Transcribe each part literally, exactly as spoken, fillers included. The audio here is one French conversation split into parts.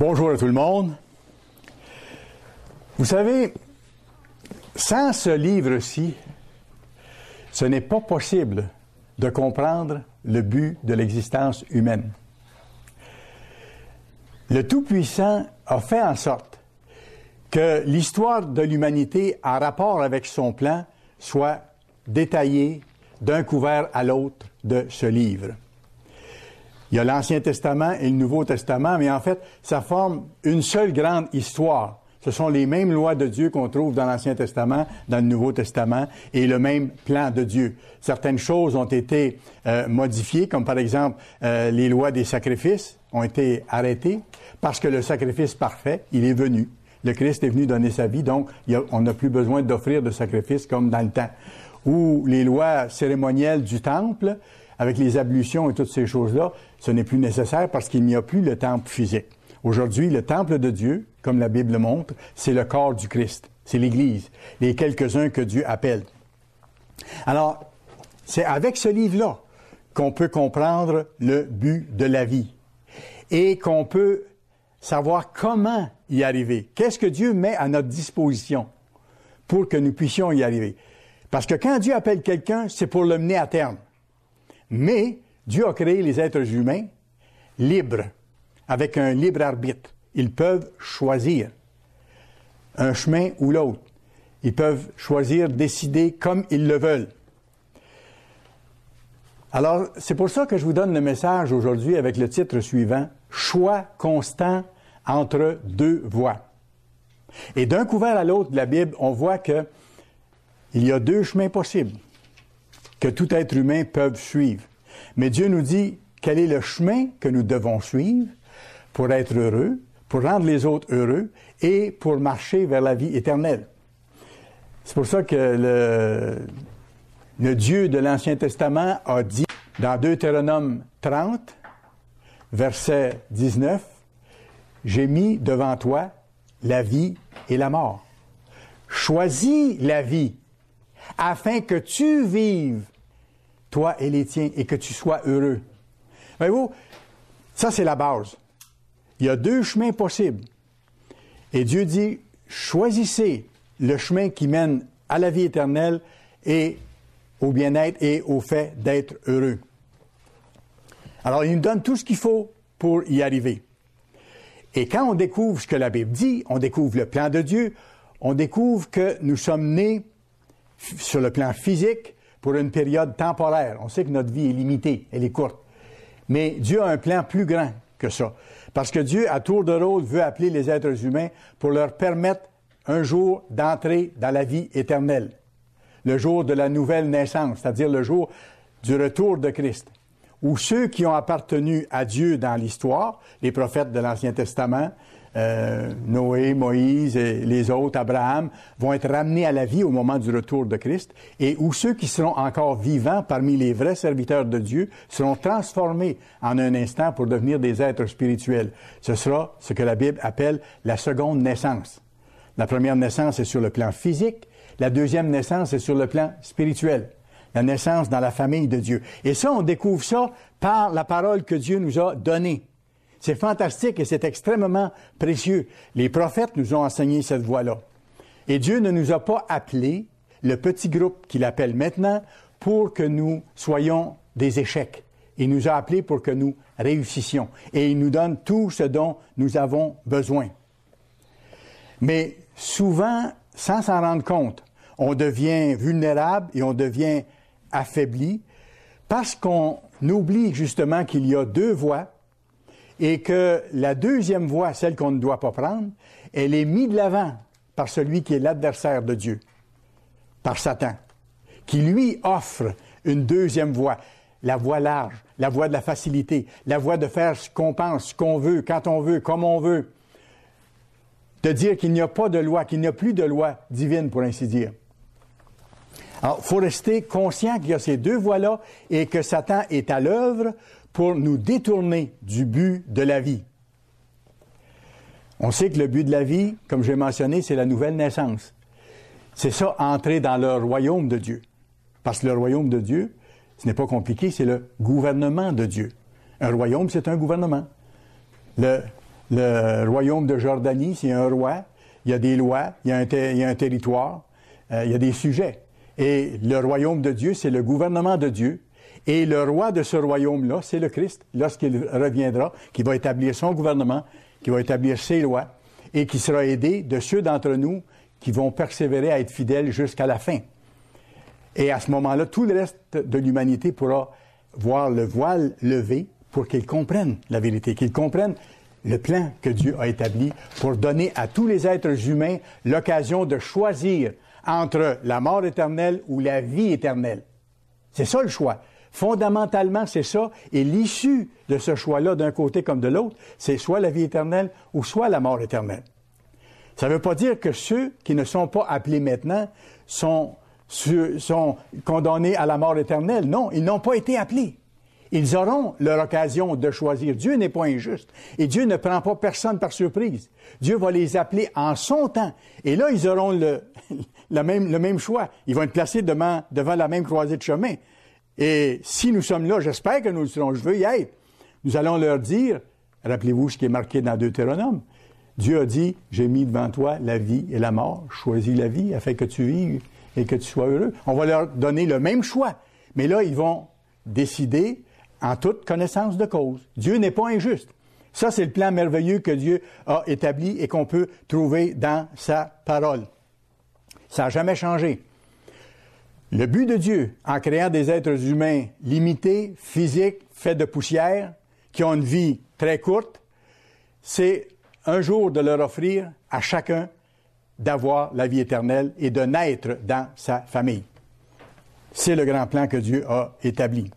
Bonjour à tout le monde. Vous savez, sans ce livre-ci, ce n'est pas possible de comprendre le but de l'existence humaine. Le Tout-Puissant a fait en sorte que l'histoire de l'humanité en rapport avec son plan soit détaillée d'un couvert à l'autre de ce livre. Il y a l'Ancien Testament et le Nouveau Testament, mais en fait, ça forme une seule grande histoire. Ce sont les mêmes lois de Dieu qu'on trouve dans l'Ancien Testament, dans le Nouveau Testament, et le même plan de Dieu. Certaines choses ont été euh, modifiées, comme par exemple euh, les lois des sacrifices ont été arrêtées, parce que le sacrifice parfait, il est venu. Le Christ est venu donner sa vie, donc il y a, on n'a plus besoin d'offrir de sacrifices comme dans le temps. Ou les lois cérémonielles du temple, avec les ablutions et toutes ces choses-là, ce n'est plus nécessaire parce qu'il n'y a plus le temple physique. Aujourd'hui, le temple de Dieu, comme la Bible le montre, c'est le corps du Christ, c'est l'Église, les quelques-uns que Dieu appelle. Alors, c'est avec ce livre-là qu'on peut comprendre le but de la vie et qu'on peut savoir comment y arriver. Qu'est-ce que Dieu met à notre disposition pour que nous puissions y arriver? Parce que quand Dieu appelle quelqu'un, c'est pour le mener à terme. Mais Dieu a créé les êtres humains libres, avec un libre arbitre. Ils peuvent choisir un chemin ou l'autre. Ils peuvent choisir, décider comme ils le veulent. Alors, c'est pour ça que je vous donne le message aujourd'hui avec le titre suivant, « Choix constant entre deux voies ». Et d'un couvert à l'autre de la Bible, on voit que il y a deux chemins possibles que tout être humain peut suivre. Mais Dieu nous dit quel est le chemin que nous devons suivre pour être heureux, pour rendre les autres heureux et pour marcher vers la vie éternelle. C'est pour ça que le, le Dieu de l'Ancien Testament a dit dans Deutéronome trente, verset dix-neuf, « J'ai mis devant toi la vie et la mort. Choisis la vie, afin que tu vives, toi et les tiens, et que tu sois heureux. » Voyez-vous, ça c'est la base. Il y a deux chemins possibles. Et Dieu dit, choisissez le chemin qui mène à la vie éternelle et au bien-être et au fait d'être heureux. Alors, il nous donne tout ce qu'il faut pour y arriver. Et quand on découvre ce que la Bible dit, on découvre le plan de Dieu, on découvre que nous sommes nés sur le plan physique pour une période temporaire. On sait que notre vie est limitée, elle est courte. Mais Dieu a un plan plus grand que ça. Parce que Dieu, à tour de rôle, veut appeler les êtres humains pour leur permettre un jour d'entrer dans la vie éternelle. Le jour de la nouvelle naissance, c'est-à-dire le jour du retour de Christ. Où ceux qui ont appartenu à Dieu dans l'histoire, les prophètes de l'Ancien Testament, Euh, Noé, Moïse et les autres, Abraham, vont être ramenés à la vie au moment du retour de Christ, et où ceux qui seront encore vivants parmi les vrais serviteurs de Dieu seront transformés en un instant pour devenir des êtres spirituels. Ce sera ce que la Bible appelle la seconde naissance. La première naissance est sur le plan physique, la deuxième naissance est sur le plan spirituel. La naissance dans la famille de Dieu. Et ça, on découvre ça par la parole que Dieu nous a donnée. C'est fantastique et c'est extrêmement précieux. Les prophètes nous ont enseigné cette voie-là. Et Dieu ne nous a pas appelés, le petit groupe qu'il appelle maintenant, pour que nous soyons des échecs. Il nous a appelés pour que nous réussissions. Et il nous donne tout ce dont nous avons besoin. Mais souvent, sans s'en rendre compte, on devient vulnérable et on devient affaibli parce qu'on oublie justement qu'il y a deux voies et que la deuxième voie, celle qu'on ne doit pas prendre, elle est mise de l'avant par celui qui est l'adversaire de Dieu, par Satan, qui lui offre une deuxième voie, la voie large, la voie de la facilité, la voie de faire ce qu'on pense, ce qu'on veut, quand on veut, comme on veut, de dire qu'il n'y a pas de loi, qu'il n'y a plus de loi divine, pour ainsi dire. Alors, il faut rester conscient qu'il y a ces deux voies-là et que Satan est à l'œuvre pour nous détourner du but de la vie. On sait que le but de la vie, comme j'ai mentionné, c'est la nouvelle naissance. C'est ça, entrer dans le royaume de Dieu. Parce que le royaume de Dieu, ce n'est pas compliqué, c'est le gouvernement de Dieu. Un royaume, c'est un gouvernement. Le, Le royaume de Jordanie, c'est un roi, il y a des lois, il y a un, ter- il y a un territoire, euh, il y a des sujets. Et le royaume de Dieu, c'est le gouvernement de Dieu. Et le roi de ce royaume-là, c'est le Christ, lorsqu'il reviendra, qui va établir son gouvernement, qui va établir ses lois, et qui sera aidé de ceux d'entre nous qui vont persévérer à être fidèles jusqu'à la fin. Et à ce moment-là, tout le reste de l'humanité pourra voir le voile levé pour qu'ils comprennent la vérité, qu'ils comprennent le plan que Dieu a établi pour donner à tous les êtres humains l'occasion de choisir entre la mort éternelle ou la vie éternelle. C'est ça le choix. Fondamentalement, c'est ça. Et l'issue de ce choix-là, d'un côté comme de l'autre, c'est soit la vie éternelle ou soit la mort éternelle. Ça ne veut pas dire que ceux qui ne sont pas appelés maintenant sont, sont condamnés à la mort éternelle. Non, ils n'ont pas été appelés. Ils auront leur occasion de choisir. Dieu n'est pas injuste. Et Dieu ne prend pas personne par surprise. Dieu va les appeler en son temps. Et là, ils auront le, le, même, le même choix. Ils vont être placés devant, devant la même croisée de chemin. Et si nous sommes là, j'espère que nous le serons, je veux y être. Nous allons leur dire, rappelez-vous ce qui est marqué dans Deutéronome. Dieu a dit, j'ai mis devant toi la vie et la mort. Choisis la vie afin que tu vives et que tu sois heureux. On va leur donner le même choix. Mais là, ils vont décider en toute connaissance de cause. Dieu n'est pas injuste. Ça, c'est le plan merveilleux que Dieu a établi et qu'on peut trouver dans sa parole. Ça n'a jamais changé. Le but de Dieu, en créant des êtres humains limités, physiques, faits de poussière, qui ont une vie très courte, c'est un jour de leur offrir à chacun d'avoir la vie éternelle et de naître dans sa famille. C'est le grand plan que Dieu a établi.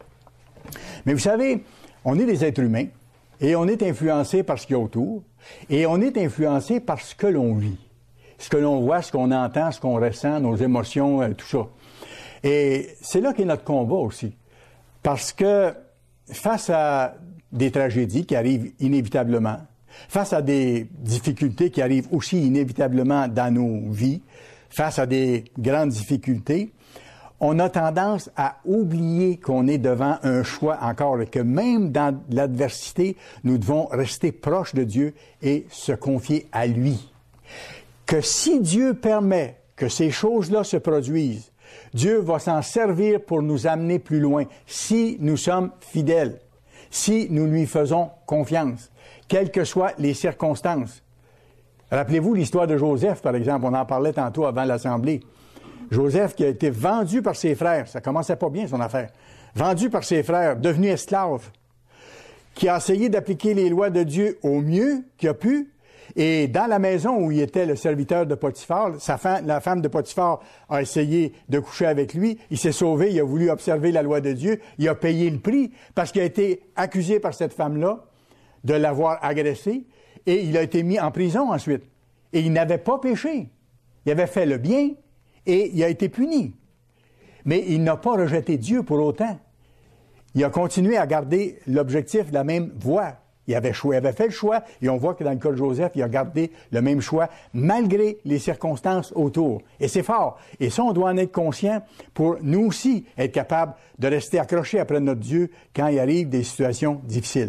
Mais vous savez, on est des êtres humains et on est influencé par ce qu'il y a autour et on est influencé par ce que l'on vit, ce que l'on voit, ce qu'on entend, ce qu'on ressent, nos émotions, euh, tout ça. Et c'est là qu'est notre combat aussi. Parce que face à des tragédies qui arrivent inévitablement, face à des difficultés qui arrivent aussi inévitablement dans nos vies, face à des grandes difficultés, on a tendance à oublier qu'on est devant un choix encore et que même dans l'adversité, nous devons rester proches de Dieu et se confier à lui. Que si Dieu permet que ces choses-là se produisent, Dieu va s'en servir pour nous amener plus loin si nous sommes fidèles, si nous lui faisons confiance, quelles que soient les circonstances. Rappelez-vous l'histoire de Joseph, par exemple, on en parlait tantôt avant l'Assemblée. Joseph qui a été vendu par ses frères, ça commençait pas bien son affaire, vendu par ses frères, devenu esclave, qui a essayé d'appliquer les lois de Dieu au mieux qu'il a pu, et dans la maison où il était le serviteur de Potiphar, sa femme, la femme de Potiphar a essayé de coucher avec lui, il s'est sauvé, il a voulu observer la loi de Dieu, il a payé le prix parce qu'il a été accusé par cette femme-là de l'avoir agressé, et il a été mis en prison ensuite. Et il n'avait pas péché. Il avait fait le bien, et il a été puni. Mais il n'a pas rejeté Dieu pour autant. Il a continué à garder l'objectif, la même voie. Il avait, choix, il avait fait le choix, et on voit que dans le cas de Joseph, il a gardé le même choix, malgré les circonstances autour. Et c'est fort. Et ça, on doit en être conscient pour nous aussi être capables de rester accrochés après notre Dieu quand il arrive des situations difficiles.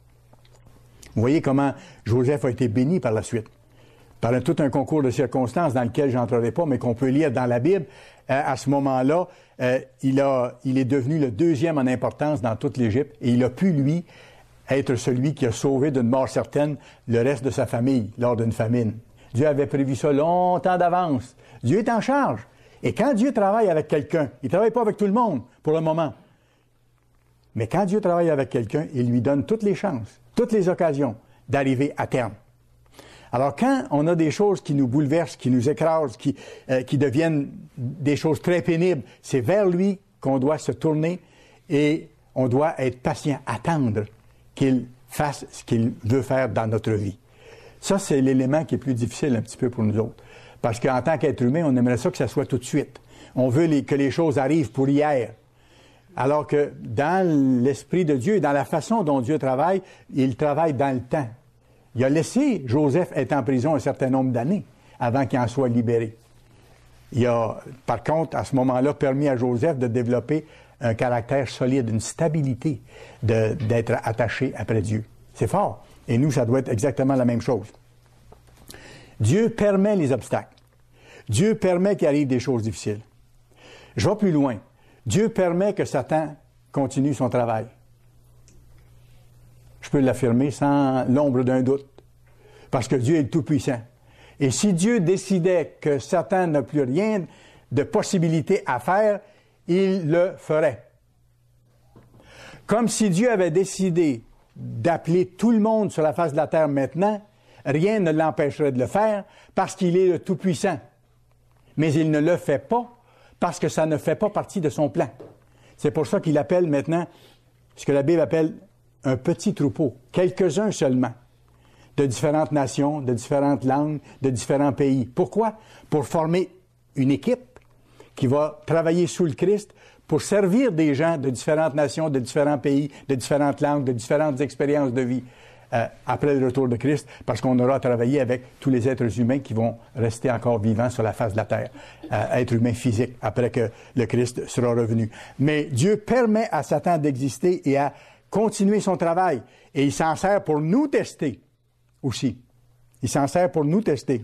Vous voyez comment Joseph a été béni par la suite. Par un, tout un concours de circonstances dans lequel je n'entrerai pas, mais qu'on peut lire dans la Bible, euh, à ce moment-là, euh, il, a, il est devenu le deuxième en importance dans toute l'Égypte, et il a pu, lui, être celui qui a sauvé d'une mort certaine le reste de sa famille lors d'une famine. Dieu avait prévu ça longtemps d'avance. Dieu est en charge. Et quand Dieu travaille avec quelqu'un, il ne travaille pas avec tout le monde pour le moment, mais quand Dieu travaille avec quelqu'un, il lui donne toutes les chances, toutes les occasions d'arriver à terme. Alors, quand on a des choses qui nous bouleversent, qui nous écrasent, qui, euh, qui deviennent des choses très pénibles, c'est vers lui qu'on doit se tourner et on doit être patient, attendre qu'il fasse ce qu'il veut faire dans notre vie. Ça, c'est l'élément qui est plus difficile un petit peu pour nous autres. Parce qu'en tant qu'être humain, on aimerait ça que ça soit tout de suite. On veut les, que les choses arrivent pour hier. Alors que dans l'Esprit de Dieu et dans la façon dont Dieu travaille, il travaille dans le temps. Il a laissé Joseph être en prison un certain nombre d'années avant qu'il en soit libéré. Il a, par contre, à ce moment-là, permis à Joseph de développer un caractère solide, une stabilité de, d'être attaché après Dieu. C'est fort. Et nous, ça doit être exactement la même chose. Dieu permet les obstacles. Dieu permet qu'il arrive des choses difficiles. Je vais plus loin. Dieu permet que Satan continue son travail. Je peux l'affirmer sans l'ombre d'un doute. Parce que Dieu est le Tout-Puissant. Et si Dieu décidait que Satan n'a plus rien de possibilité à faire, il le ferait. Comme si Dieu avait décidé d'appeler tout le monde sur la face de la terre maintenant, rien ne l'empêcherait de le faire parce qu'il est le Tout-Puissant. Mais il ne le fait pas parce que ça ne fait pas partie de son plan. C'est pour ça qu'il appelle maintenant ce que la Bible appelle un petit troupeau, quelques-uns seulement, de différentes nations, de différentes langues, de différents pays. Pourquoi? Pour former une équipe qui va travailler sous le Christ pour servir des gens de différentes nations, de différents pays, de différentes langues, de différentes expériences de vie euh, après le retour de Christ, parce qu'on aura travaillé avec tous les êtres humains qui vont rester encore vivants sur la face de la terre, euh, êtres humains physiques, après que le Christ sera revenu. Mais Dieu permet à Satan d'exister et à continuer son travail, et il s'en sert pour nous tester aussi. Il s'en sert pour nous tester.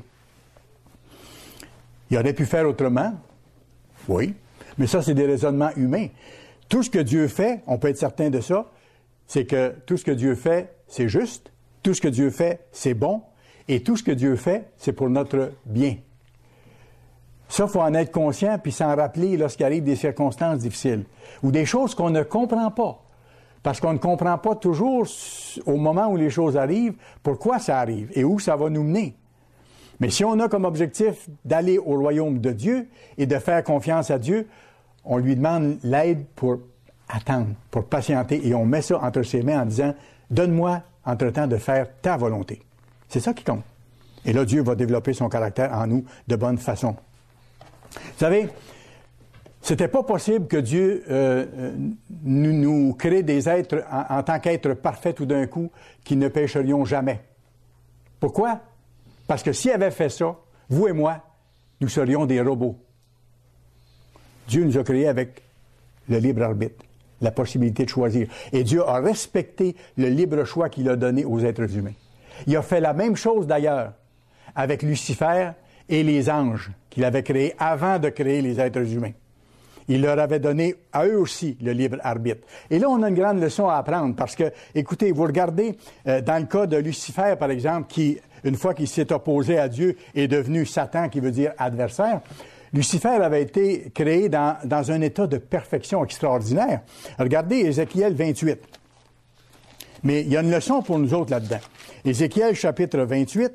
Il aurait pu faire autrement, oui, mais ça, c'est des raisonnements humains. Tout ce que Dieu fait, on peut être certain de ça, c'est que tout ce que Dieu fait, c'est juste, tout ce que Dieu fait, c'est bon, et tout ce que Dieu fait, c'est pour notre bien. Ça, il faut en être conscient, puis s'en rappeler lorsqu'il arrive des circonstances difficiles, ou des choses qu'on ne comprend pas. Parce qu'on ne comprend pas toujours, au moment où les choses arrivent, pourquoi ça arrive et où ça va nous mener. Mais si on a comme objectif d'aller au royaume de Dieu et de faire confiance à Dieu, on lui demande l'aide pour attendre, pour patienter, et on met ça entre ses mains en disant « Donne-moi, entre-temps, de faire ta volonté. » C'est ça qui compte. Et là, Dieu va développer son caractère en nous de bonne façon. Vous savez, c'était pas possible que Dieu euh, nous, nous crée des êtres en, en tant qu'êtres parfaits tout d'un coup qui ne pécherions jamais. Pourquoi? Parce que s'il avait fait ça, vous et moi, nous serions des robots. Dieu nous a créés avec le libre arbitre, la possibilité de choisir. Et Dieu a respecté le libre choix qu'il a donné aux êtres humains. Il a fait la même chose d'ailleurs avec Lucifer et les anges qu'il avait créés avant de créer les êtres humains. Il leur avait donné à eux aussi le libre arbitre. Et là, on a une grande leçon à apprendre parce que, écoutez, vous regardez euh, dans le cas de Lucifer, par exemple, qui, une fois qu'il s'est opposé à Dieu, est devenu Satan, qui veut dire adversaire. Lucifer avait été créé dans, dans un état de perfection extraordinaire. Regardez Ézéchiel vingt-huit. Mais il y a une leçon pour nous autres là-dedans. Ézéchiel chapitre vingt-huit.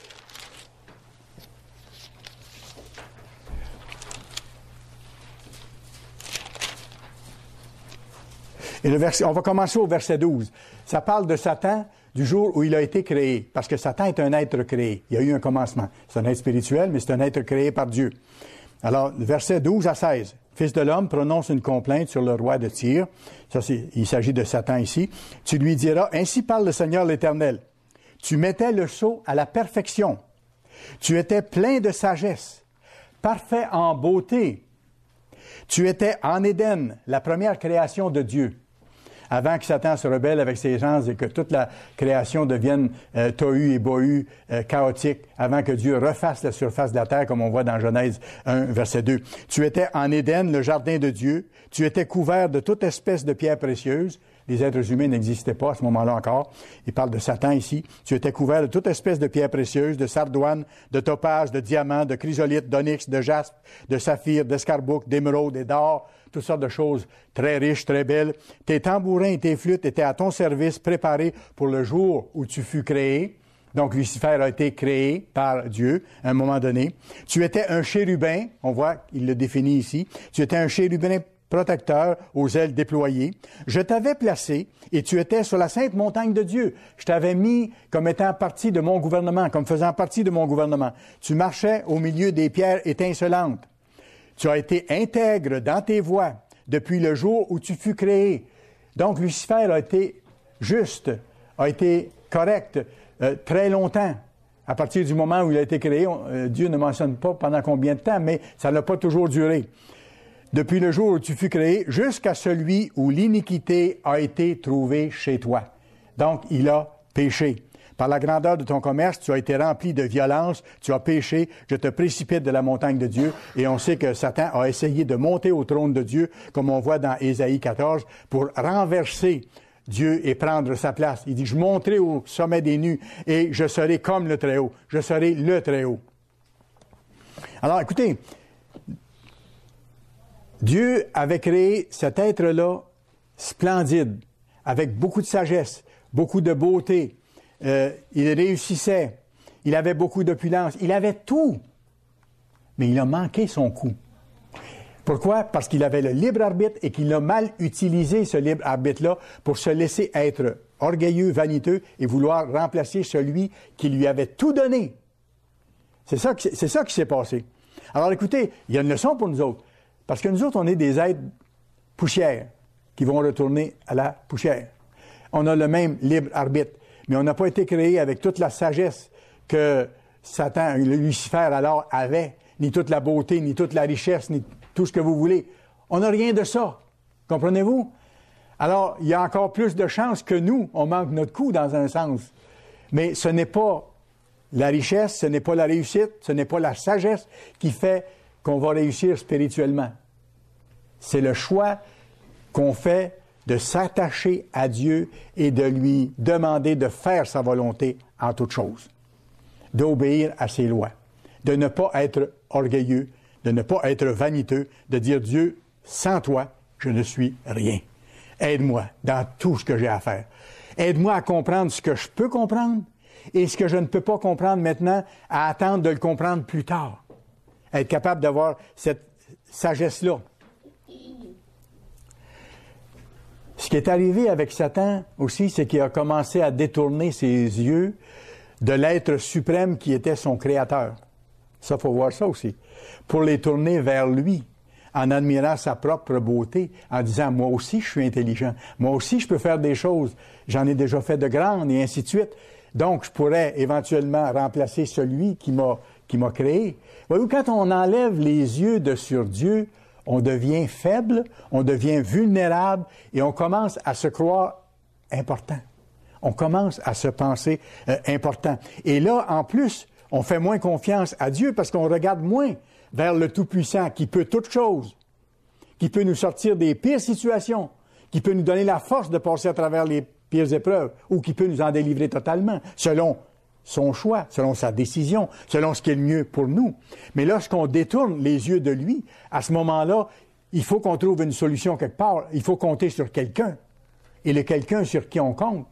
Et le verset, on va commencer au verset douze. Ça parle de Satan du jour où il a été créé, parce que Satan est un être créé. Il y a eu un commencement. C'est un être spirituel, mais c'est un être créé par Dieu. Alors, verset douze à seize. Fils de l'homme prononce une complainte sur le roi de Tyr. Ça, c'est, il s'agit de Satan ici. Tu lui diras, ainsi parle le Seigneur l'Éternel. Tu mettais le sceau à la perfection. Tu étais plein de sagesse, parfait en beauté. Tu étais en Éden, la première création de Dieu. Avant que Satan se rebelle avec ses anges et que toute la création devienne euh, tohu et bohu, euh, chaotique, avant que Dieu refasse la surface de la terre, comme on voit dans Genèse un, verset deux. Tu étais en Éden, le jardin de Dieu. Tu étais couvert de toute espèce de pierres précieuses. Les êtres humains n'existaient pas à ce moment-là encore. Il parle de Satan ici. Tu étais couvert de toute espèce de pierres précieuses, de sardoine, de topaz, de diamant, de chrysolite, d'onyx, de jaspe, de saphir, d'escarboucle, d'émeraude et d'or. Toutes sortes de choses très riches, très belles. Tes tambourins et tes flûtes étaient à ton service, préparés pour le jour où tu fus créé. Donc, Lucifer a été créé par Dieu à un moment donné. Tu étais un chérubin, on voit, il le définit ici. Tu étais un chérubin protecteur aux ailes déployées. Je t'avais placé et tu étais sur la sainte montagne de Dieu. Je t'avais mis comme étant partie de mon gouvernement, comme faisant partie de mon gouvernement. Tu marchais au milieu des pierres étincelantes. Tu as été intègre dans tes voies depuis le jour où tu fus créé. Donc, Lucifer a été juste, a été correct euh, très longtemps. À partir du moment où il a été créé, on, euh, Dieu ne mentionne pas pendant combien de temps, mais ça n'a pas toujours duré. Depuis le jour où tu fus créé, jusqu'à celui où l'iniquité a été trouvée chez toi. Donc, il a péché. Par la grandeur de ton commerce, tu as été rempli de violence, tu as péché, je te précipite de la montagne de Dieu. Et on sait que Satan a essayé de monter au trône de Dieu, comme on voit dans Ésaïe quatorze, pour renverser Dieu et prendre sa place. Il dit, je monterai au sommet des nues et je serai comme le Très-Haut. Je serai le Très-Haut. Alors, écoutez, Dieu avait créé cet être-là splendide, avec beaucoup de sagesse, beaucoup de beauté. Euh, il réussissait. Il avait beaucoup d'opulence. Il avait tout. Mais il a manqué son coup. Pourquoi? Parce qu'il avait le libre arbitre et qu'il a mal utilisé ce libre arbitre-là pour se laisser être orgueilleux, vaniteux et vouloir remplacer celui qui lui avait tout donné. C'est ça, qui, c'est ça qui s'est passé. Alors écoutez, il y a une leçon pour nous autres. Parce que nous autres, on est des êtres poussières qui vont retourner à la poussière. On a le même libre arbitre, mais on n'a pas été créé avec toute la sagesse que Satan, Lucifer alors avait, ni toute la beauté, ni toute la richesse, ni tout ce que vous voulez. On n'a rien de ça. Comprenez-vous? Alors, il y a encore plus de chances que nous, on manque notre coup dans un sens. Mais ce n'est pas la richesse, ce n'est pas la réussite, ce n'est pas la sagesse qui fait qu'on va réussir spirituellement. C'est le choix qu'on fait de s'attacher à Dieu et de lui demander de faire sa volonté en toutes choses, d'obéir à ses lois, de ne pas être orgueilleux, de ne pas être vaniteux, de dire, Dieu, sans toi, je ne suis rien. Aide-moi dans tout ce que j'ai à faire. Aide-moi à comprendre ce que je peux comprendre et ce que je ne peux pas comprendre maintenant, à attendre de le comprendre plus tard. Être capable d'avoir cette sagesse-là. Ce qui est arrivé avec Satan aussi, c'est qu'il a commencé à détourner ses yeux de l'être suprême qui était son créateur. Ça, il faut voir ça aussi. Pour les tourner vers lui, en admirant sa propre beauté, en disant, moi aussi, je suis intelligent. Moi aussi, je peux faire des choses. J'en ai déjà fait de grandes, et ainsi de suite. Donc, je pourrais éventuellement remplacer celui qui m'a, qui m'a créé. Voyez-vous, quand on enlève les yeux de sur Dieu, on devient faible, on devient vulnérable et on commence à se croire important. On commence à se penser euh, important. Et là, en plus, on fait moins confiance à Dieu parce qu'on regarde moins vers le Tout-Puissant qui peut toutes choses, qui peut nous sortir des pires situations, qui peut nous donner la force de passer à travers les pires épreuves ou qui peut nous en délivrer totalement, selon son choix, selon sa décision, selon ce qui est le mieux pour nous. Mais lorsqu'on détourne les yeux de lui, à ce moment-là, il faut qu'on trouve une solution quelque part. Il faut compter sur quelqu'un. Et le quelqu'un sur qui on compte,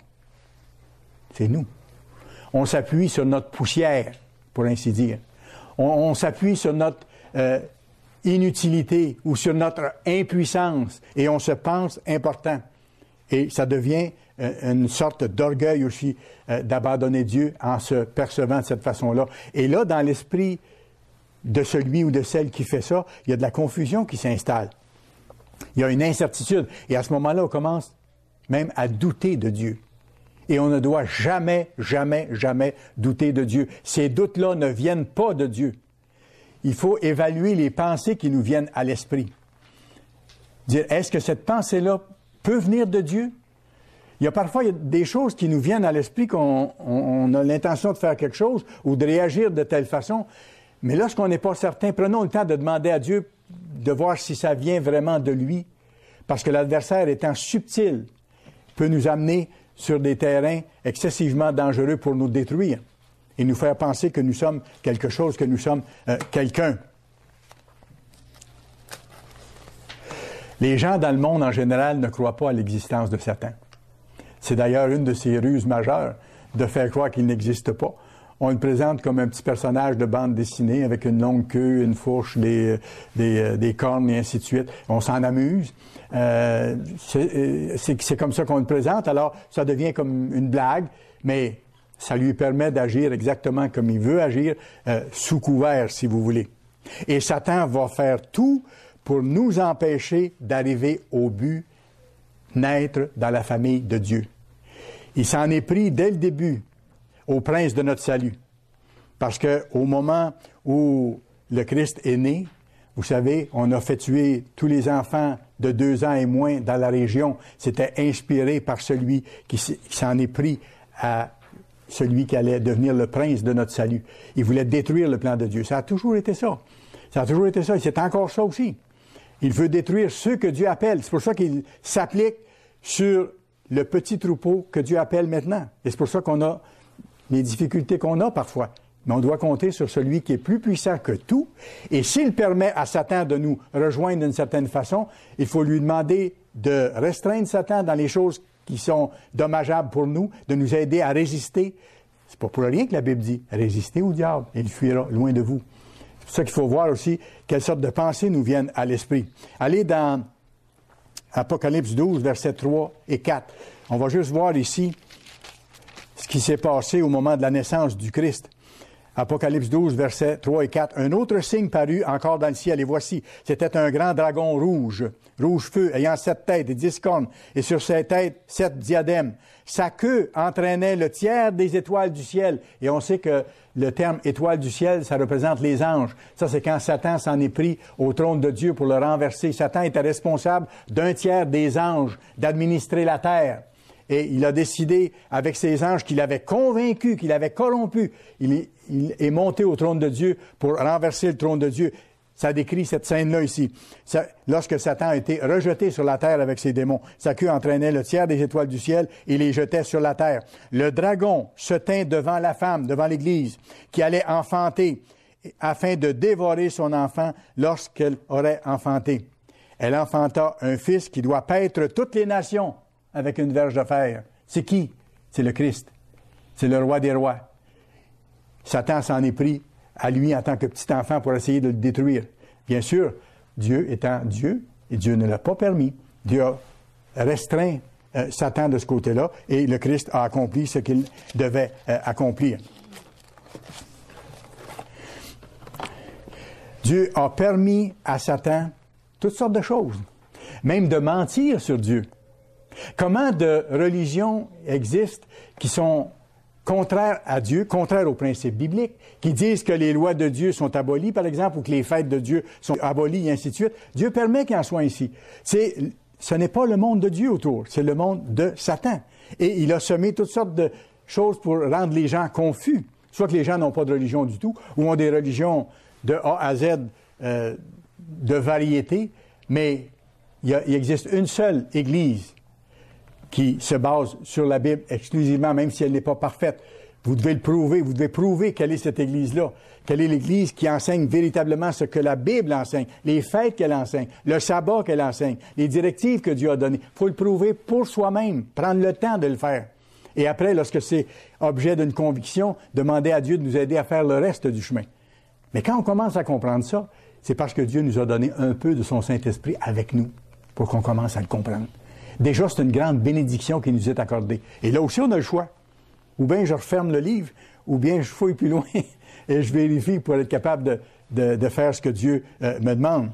c'est nous. On s'appuie sur notre poussière, pour ainsi dire. On, on s'appuie sur notre euh, inutilité ou sur notre impuissance et on se pense important. Et ça devient euh, une sorte d'orgueil aussi euh, d'abandonner Dieu en se percevant de cette façon-là. Et là, dans l'esprit de celui ou de celle qui fait ça, il y a de la confusion qui s'installe. Il y a une incertitude. Et à ce moment-là, on commence même à douter de Dieu. Et on ne doit jamais, jamais, jamais douter de Dieu. Ces doutes-là ne viennent pas de Dieu. Il faut évaluer les pensées qui nous viennent à l'esprit. Dire, est-ce que cette pensée-là peut venir de Dieu? Il y a parfois il y a des choses qui nous viennent à l'esprit qu'on on, on a l'intention de faire quelque chose ou de réagir de telle façon. Mais lorsqu'on n'est pas certain, prenons le temps de demander à Dieu de voir si ça vient vraiment de lui. Parce que l'adversaire étant subtil, peut nous amener sur des terrains excessivement dangereux pour nous détruire et nous faire penser que nous sommes quelque chose, que nous sommes euh, quelqu'un. Les gens dans le monde en général ne croient pas à l'existence de Satan. C'est d'ailleurs une de ses ruses majeures de faire croire qu'il n'existe pas. On le présente comme un petit personnage de bande dessinée avec une longue queue, une fourche, des, des, des cornes et ainsi de suite. On s'en amuse. Euh, c'est, c'est, c'est comme ça qu'on le présente. Alors, ça devient comme une blague, mais ça lui permet d'agir exactement comme il veut agir, euh, sous couvert, si vous voulez. Et Satan va faire tout pour nous empêcher d'arriver au but, naître dans la famille de Dieu. Il s'en est pris dès le début au prince de notre salut. Parce que au moment où le Christ est né, vous savez, on a fait tuer tous les enfants de deux ans et moins dans la région. C'était inspiré par celui qui s'en est pris à celui qui allait devenir le prince de notre salut. Il voulait détruire le plan de Dieu. Ça a toujours été ça. Ça a toujours été ça. Et c'est encore ça aussi. Il veut détruire ceux que Dieu appelle. C'est pour ça qu'il s'applique sur le petit troupeau que Dieu appelle maintenant. Et c'est pour ça qu'on a les difficultés qu'on a parfois. Mais on doit compter sur celui qui est plus puissant que tout. Et s'il permet à Satan de nous rejoindre d'une certaine façon, il faut lui demander de restreindre Satan dans les choses qui sont dommageables pour nous, de nous aider à résister. C'est pas pour rien que la Bible dit « Résistez au diable, et il fuira loin de vous ». C'est pour ça qu'il faut voir aussi quelles sortes de pensées nous viennent à l'esprit. Allez dans Apocalypse douze, versets trois et quatre. On va juste voir ici ce qui s'est passé au moment de la naissance du Christ. Apocalypse douze, versets trois et quatre. Un autre signe parut encore dans le ciel, et voici, c'était un grand dragon rouge, rouge feu, ayant sept têtes et dix cornes, et sur ses têtes, sept diadèmes. Sa queue entraînait le tiers des étoiles du ciel. Et on sait que le terme étoile du ciel, ça représente les anges. Ça, c'est quand Satan s'en est pris au trône de Dieu pour le renverser. Satan était responsable d'un tiers des anges d'administrer la terre. Et il a décidé, avec ses anges, qu'il avait convaincu, qu'il avait corrompu. Il est, il est monté au trône de Dieu pour renverser le trône de Dieu. Ça décrit cette scène-là ici. Ça, lorsque Satan a été rejeté sur la terre avec ses démons, sa queue entraînait le tiers des étoiles du ciel et les jetait sur la terre. Le dragon se tint devant la femme, devant l'Église, qui allait enfanter, afin de dévorer son enfant lorsqu'elle aurait enfanté. Elle enfanta un fils qui doit paître toutes les nations avec une verge de fer. C'est qui? C'est le Christ. C'est le roi des rois. Satan s'en est pris à lui en tant que petit enfant pour essayer de le détruire. Bien sûr, Dieu étant Dieu, et Dieu ne l'a pas permis. Dieu a restreint euh, Satan de ce côté-là, et le Christ a accompli ce qu'il devait euh, accomplir. Dieu a permis à Satan toutes sortes de choses, même de mentir sur Dieu. Comment de religions existent qui sont contraires à Dieu, contraires aux principes bibliques, qui disent que les lois de Dieu sont abolies, par exemple, ou que les fêtes de Dieu sont abolies, et ainsi de suite. Dieu permet qu'il en soit ainsi. C'est, ce n'est pas le monde de Dieu autour, c'est le monde de Satan. Et il a semé toutes sortes de choses pour rendre les gens confus. Soit que les gens n'ont pas de religion du tout, ou ont des religions de A à Z euh, de variété, mais il, y a, il existe une seule Église qui se base sur la Bible exclusivement, même si elle n'est pas parfaite. Vous devez le prouver, vous devez prouver quelle est cette Église-là, quelle est l'Église qui enseigne véritablement ce que la Bible enseigne, les fêtes qu'elle enseigne, le sabbat qu'elle enseigne, les directives que Dieu a données. Il faut le prouver pour soi-même, prendre le temps de le faire. Et après, lorsque c'est objet d'une conviction, demander à Dieu de nous aider à faire le reste du chemin. Mais quand on commence à comprendre ça, c'est parce que Dieu nous a donné un peu de son Saint-Esprit avec nous, pour qu'on commence à le comprendre. Déjà, c'est une grande bénédiction qui nous est accordée. Et là aussi, on a le choix. Ou bien je referme le livre, ou bien je fouille plus loin et je vérifie pour être capable de, de, de faire ce que Dieu euh, me demande.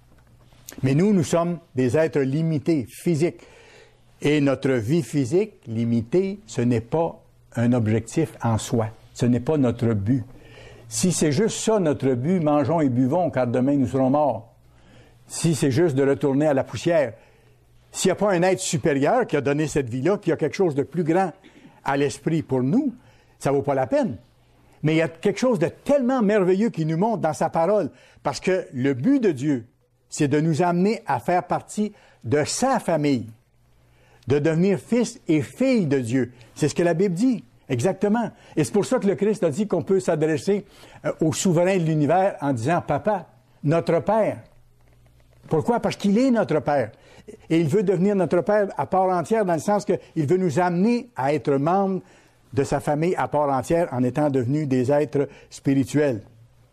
Mais nous, nous sommes des êtres limités, physiques. Et notre vie physique limitée, ce n'est pas un objectif en soi. Ce n'est pas notre but. Si c'est juste ça notre but, mangeons et buvons, car demain nous serons morts. Si c'est juste de retourner à la poussière, s'il n'y a pas un être supérieur qui a donné cette vie-là, qui a quelque chose de plus grand à l'esprit pour nous, ça ne vaut pas la peine. Mais il y a quelque chose de tellement merveilleux qui nous montre dans sa parole, parce que le but de Dieu, c'est de nous amener à faire partie de sa famille, de devenir fils et filles de Dieu. C'est ce que la Bible dit, exactement. Et c'est pour ça que le Christ a dit qu'on peut s'adresser au souverain de l'univers en disant « Papa, notre Père ». Pourquoi? Parce qu'il est notre Père. Et il veut devenir notre Père à part entière, dans le sens qu'il veut nous amener à être membres de sa famille à part entière en étant devenus des êtres spirituels.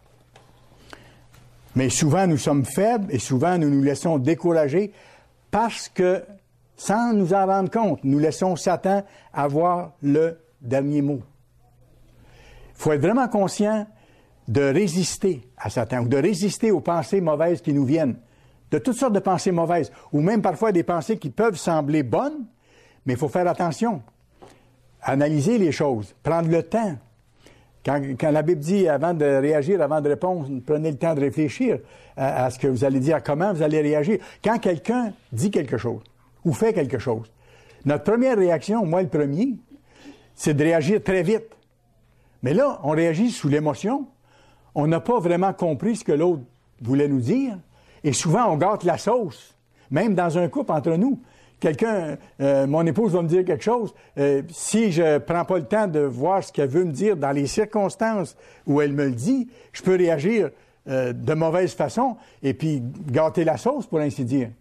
Mais souvent, nous sommes faibles et souvent, nous nous laissons décourager parce que, sans nous en rendre compte, nous laissons Satan avoir le dernier mot. Il faut être vraiment conscient de résister à Satan ou de résister aux pensées mauvaises qui nous viennent. De toutes sortes de pensées mauvaises, ou même parfois des pensées qui peuvent sembler bonnes, mais il faut faire attention. Analyser les choses, prendre le temps. Quand, quand la Bible dit, avant de réagir, avant de répondre, prenez le temps de réfléchir à, à ce que vous allez dire, à comment vous allez réagir. Quand quelqu'un dit quelque chose, ou fait quelque chose, notre première réaction, moi le premier, c'est de réagir très vite. Mais là, on réagit sous l'émotion. On n'a pas vraiment compris ce que l'autre voulait nous dire. Et souvent, on gâte la sauce. Même dans un couple entre nous. Quelqu'un, euh, mon épouse va me dire quelque chose. Euh, si je prends pas le temps de voir ce qu'elle veut me dire dans les circonstances où elle me le dit, je peux réagir euh, de mauvaise façon et puis gâter la sauce, pour ainsi dire.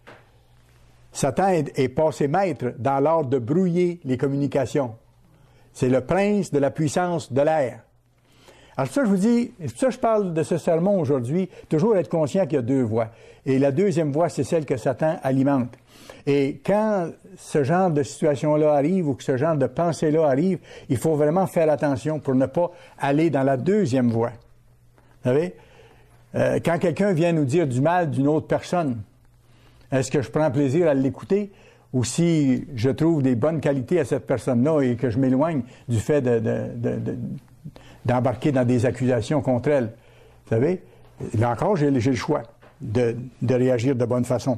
Satan est, est passé maître dans l'art de brouiller les communications. C'est le prince de la puissance de l'air. Alors, c'est ça, je vous dis, c'est pour ça que je parle de ce sermon aujourd'hui, toujours être conscient qu'il y a deux voies. Et la deuxième voie, c'est celle que Satan alimente. Et quand ce genre de situation-là arrive ou que ce genre de pensée-là arrive, il faut vraiment faire attention pour ne pas aller dans la deuxième voie. Vous savez, euh, quand quelqu'un vient nous dire du mal d'une autre personne, est-ce que je prends plaisir à l'écouter ou si je trouve des bonnes qualités à cette personne-là et que je m'éloigne du fait de, de, de, de d'embarquer dans des accusations contre elle. Vous savez, là encore, j'ai, j'ai le choix de, de réagir de bonne façon.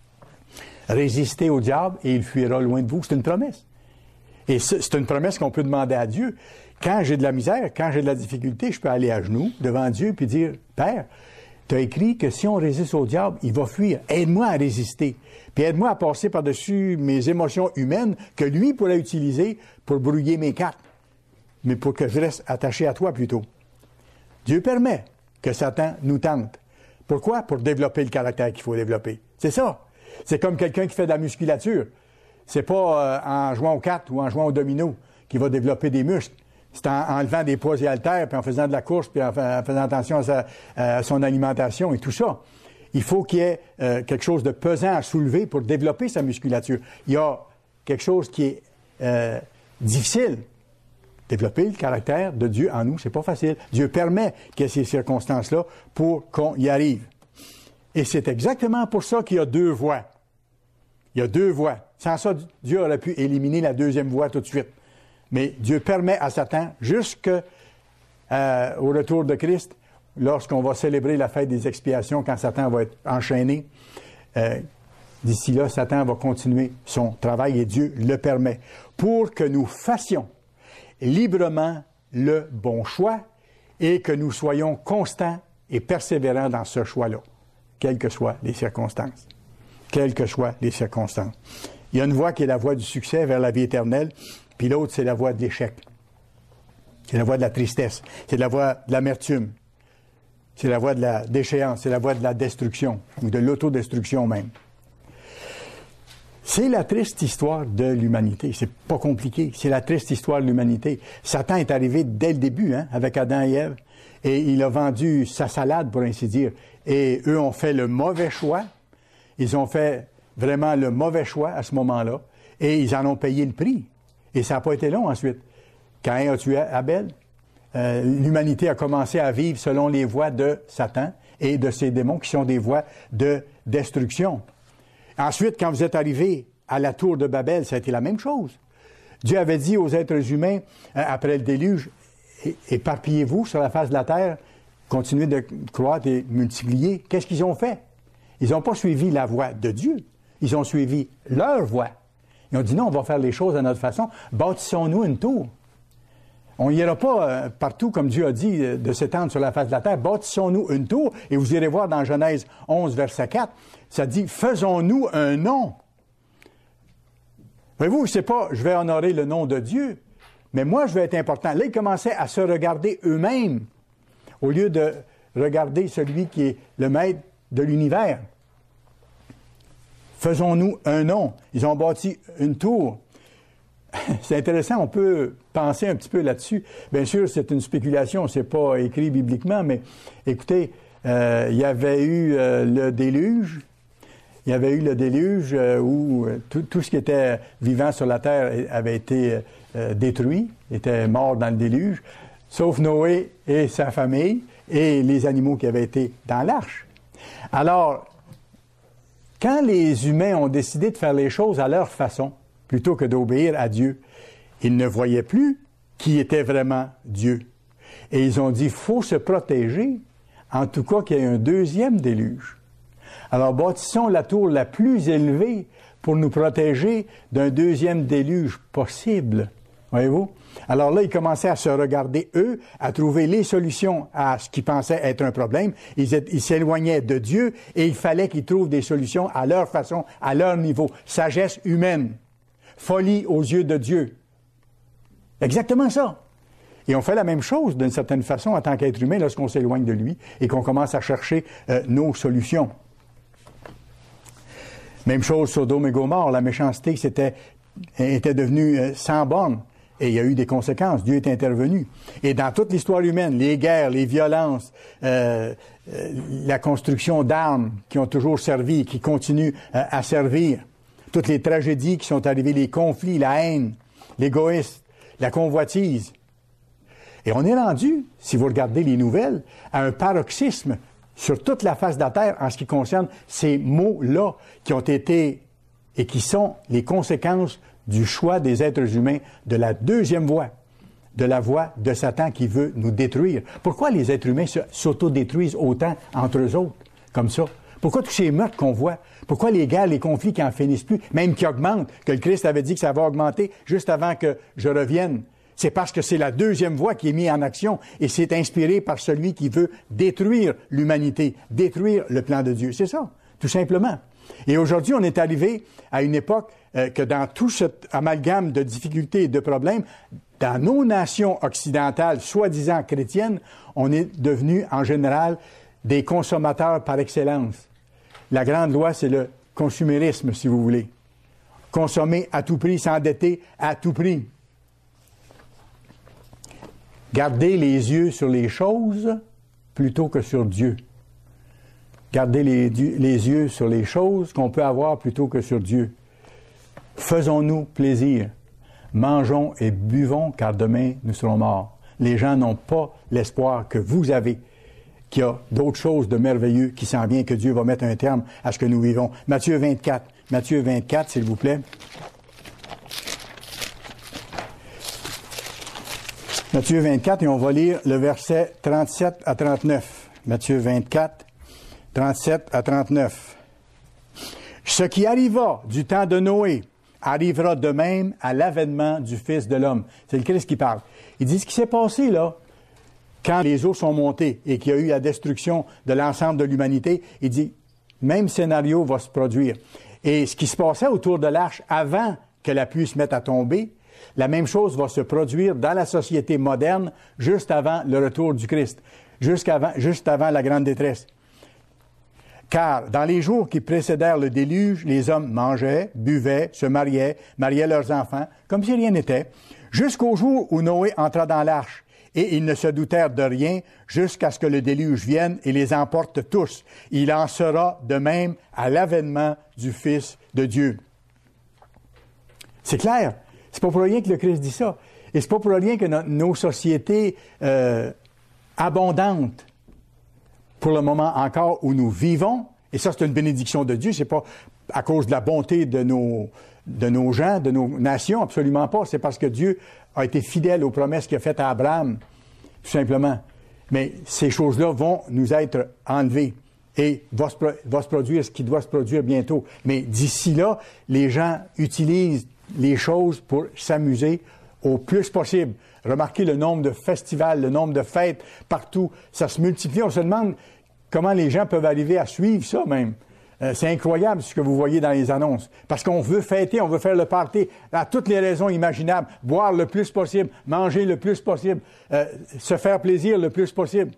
Résistez au diable et il fuira loin de vous. C'est une promesse. Et c'est, c'est une promesse qu'on peut demander à Dieu. Quand j'ai de la misère, quand j'ai de la difficulté, je peux aller à genoux devant Dieu puis dire, Père, tu as écrit que si on résiste au diable, il va fuir. Aide-moi à résister. Puis aide-moi à passer par-dessus mes émotions humaines que lui pourrait utiliser pour brouiller mes cartes. Mais pour que je reste attaché à toi plutôt. Dieu permet que Satan nous tente. Pourquoi? Pour développer le caractère qu'il faut développer. C'est ça. C'est comme quelqu'un qui fait de la musculature. C'est pas euh, en jouant aux cartes ou en jouant au domino qu'il va développer des muscles. C'est en, en levant des poids et haltères, puis en faisant de la course, puis en, en faisant attention à, sa, à son alimentation et tout ça. Il faut qu'il y ait euh, quelque chose de pesant à soulever pour développer sa musculature. Il y a quelque chose qui est euh, difficile. Développer le caractère de Dieu en nous, c'est pas facile. Dieu permet qu'il y ait ces circonstances-là pour qu'on y arrive. Et c'est exactement pour ça qu'il y a deux voies. Il y a deux voies. Sans ça, Dieu aurait pu éliminer la deuxième voie tout de suite. Mais Dieu permet à Satan, jusqu'au euh, retour de Christ, lorsqu'on va célébrer la fête des expiations, quand Satan va être enchaîné, euh, d'ici là, Satan va continuer son travail et Dieu le permet. Pour que nous fassions librement le bon choix et que nous soyons constants et persévérants dans ce choix-là, quelles que soient les circonstances. Quelles que soient les circonstances. Il y a une voie qui est la voie du succès vers la vie éternelle, puis l'autre, c'est la voie de l'échec. C'est la voie de la tristesse. C'est la voie de l'amertume. C'est la voie de la déchéance. C'est la voie de la destruction, ou de l'autodestruction même. C'est la triste histoire de l'humanité. C'est pas compliqué. C'est la triste histoire de l'humanité. Satan est arrivé dès le début, hein, avec Adam et Ève, et il a vendu sa salade, pour ainsi dire. Et eux ont fait le mauvais choix. Ils ont fait vraiment le mauvais choix à ce moment-là, et ils en ont payé le prix. Et ça n'a pas été long ensuite. Caïn a tué Abel. Euh, l'humanité a commencé à vivre selon les voies de Satan et de ses démons qui sont des voies de destruction. Ensuite, quand vous êtes arrivés à la tour de Babel, ça a été la même chose. Dieu avait dit aux êtres humains, euh, après le déluge, éparpillez-vous sur la face de la terre, continuez de croître et multiplier. Qu'est-ce qu'ils ont fait? Ils n'ont pas suivi la voie de Dieu. Ils ont suivi leur voie. Ils ont dit non, on va faire les choses à notre façon. Bâtissons-nous une tour. On n'ira pas euh, partout, comme Dieu a dit, euh, de s'étendre sur la face de la terre. Bâtissons-nous une tour. Et vous irez voir dans Genèse onze, verset quatre, ça dit, faisons-nous un nom. Voyez-vous, c'est pas, je vais honorer le nom de Dieu, mais moi, je vais être important. Là, ils commençaient à se regarder eux-mêmes, au lieu de regarder celui qui est le maître de l'univers. Faisons-nous un nom. Ils ont bâti une tour. C'est intéressant, on peut penser un petit peu là-dessus. Bien sûr, c'est une spéculation, c'est pas écrit bibliquement, mais écoutez, euh, il y avait eu euh, le déluge, il y avait eu le déluge euh, où euh, tout, tout ce qui était vivant sur la terre avait été euh, détruit, était mort dans le déluge, sauf Noé et sa famille et les animaux qui avaient été dans l'arche. Alors, quand les humains ont décidé de faire les choses à leur façon, plutôt que d'obéir à Dieu, ils ne voyaient plus qui était vraiment Dieu. Et ils ont dit, il faut se protéger, en tout cas qu'il y ait un deuxième déluge. Alors bâtissons la tour la plus élevée pour nous protéger d'un deuxième déluge possible. Voyez-vous? Alors là, ils commençaient à se regarder, eux, à trouver les solutions à ce qu'ils pensaient être un problème. Ils, ils s'éloignaient de Dieu et il fallait qu'ils trouvent des solutions à leur façon, à leur niveau. Sagesse humaine. Folie aux yeux de Dieu. Exactement ça. Et on fait la même chose, d'une certaine façon, en tant qu'être humain, lorsqu'on s'éloigne de lui et qu'on commence à chercher euh, nos solutions. Même chose, Sodome et Gomorrhe, la méchanceté c'était, était devenue euh, sans borne. Et il y a eu des conséquences. Dieu est intervenu. Et dans toute l'histoire humaine, les guerres, les violences, euh, euh, la construction d'armes qui ont toujours servi, qui continuent euh, à servir, toutes les tragédies qui sont arrivées, les conflits, la haine, l'égoïsme, la convoitise. Et on est rendu, si vous regardez les nouvelles, à un paroxysme sur toute la face de la Terre en ce qui concerne ces mots-là qui ont été et qui sont les conséquences du choix des êtres humains de la deuxième voie, de la voie de Satan qui veut nous détruire. Pourquoi les êtres humains s'autodétruisent autant entre eux autres, comme ça? Pourquoi tous ces meurtres qu'on voit? Pourquoi les guerres, les conflits qui n'en finissent plus, même qui augmentent, que le Christ avait dit que ça va augmenter juste avant que je revienne? C'est parce que c'est la deuxième voie qui est mise en action et c'est inspiré par celui qui veut détruire l'humanité, détruire le plan de Dieu. C'est ça, tout simplement. Et aujourd'hui, on est arrivé à une époque euh, que dans tout cet amalgame de difficultés et de problèmes, dans nos nations occidentales, soi-disant chrétiennes, on est devenu en général des consommateurs par excellence. La grande loi, c'est le consumérisme, si vous voulez. Consommer à tout prix, s'endetter à tout prix. Garder les yeux sur les choses plutôt que sur Dieu. Garder les, les yeux sur les choses qu'on peut avoir plutôt que sur Dieu. Faisons-nous plaisir. Mangeons et buvons, car demain nous serons morts. Les gens n'ont pas l'espoir que vous avez, qu'il y a d'autres choses de merveilleux qui s'en viennent, que Dieu va mettre un terme à ce que nous vivons. Matthieu vingt-quatre. Matthieu vingt-quatre, s'il vous plaît. Matthieu vingt-quatre, et on va lire le verset trente-sept à trente-neuf. Matthieu vingt-quatre, trente-sept à trente-neuf. Ce qui arriva du temps de Noé arrivera de même à l'avènement du Fils de l'homme. C'est le Christ qui parle. Il dit ce qui s'est passé là, quand les eaux sont montées et qu'il y a eu la destruction de l'ensemble de l'humanité, il dit, même scénario va se produire. Et ce qui se passait autour de l'arche avant que la pluie se mette à tomber, la même chose va se produire dans la société moderne juste avant le retour du Christ, jusqu'avant, juste avant la grande détresse. Car dans les jours qui précédèrent le déluge, les hommes mangeaient, buvaient, se mariaient, mariaient leurs enfants, comme si rien n'était, jusqu'au jour où Noé entra dans l'arche. Et ils ne se doutèrent de rien jusqu'à ce que le déluge vienne et les emporte tous. Il en sera de même à l'avènement du Fils de Dieu. C'est clair. C'est pas pour rien que le Christ dit ça. Et c'est pas pour rien que no- nos sociétés euh, abondantes, pour le moment encore où nous vivons, et ça c'est une bénédiction de Dieu, c'est pas à cause de la bonté de nos, de nos gens, de nos nations, absolument pas. C'est parce que Dieu a été fidèle aux promesses qu'il a faites à Abraham, tout simplement. Mais ces choses-là vont nous être enlevées et va se, va se produire ce qui doit se produire bientôt. Mais d'ici là, les gens utilisent les choses pour s'amuser au plus possible. Remarquez le nombre de festivals, le nombre de fêtes partout. Ça se multiplie. On se demande comment les gens peuvent arriver à suivre ça même. Euh, c'est incroyable ce que vous voyez dans les annonces. Parce qu'on veut fêter, on veut faire le party à toutes les raisons imaginables. Boire le plus possible, manger le plus possible, euh, se faire plaisir le plus possible.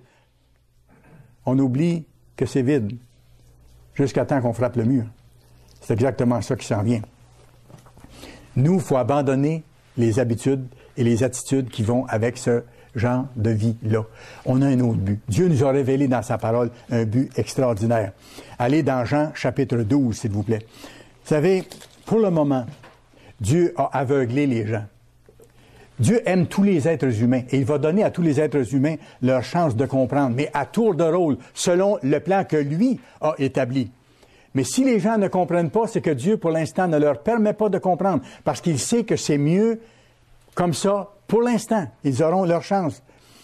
On oublie que c'est vide jusqu'à temps qu'on frappe le mur. C'est exactement ça qui s'en vient. Nous, il faut abandonner les habitudes et les attitudes qui vont avec ce genre de vie-là. On a un autre but. Dieu nous a révélé dans sa parole un but extraordinaire. Allez dans Jean chapitre douze, s'il vous plaît. Vous savez, pour le moment, Dieu a aveuglé les gens. Dieu aime tous les êtres humains et il va donner à tous les êtres humains leur chance de comprendre, mais à tour de rôle, selon le plan que lui a établi. Mais si les gens ne comprennent pas, c'est que Dieu, pour l'instant, ne leur permet pas de comprendre, parce qu'il sait que c'est mieux comme ça, pour l'instant. Ils auront leur chance.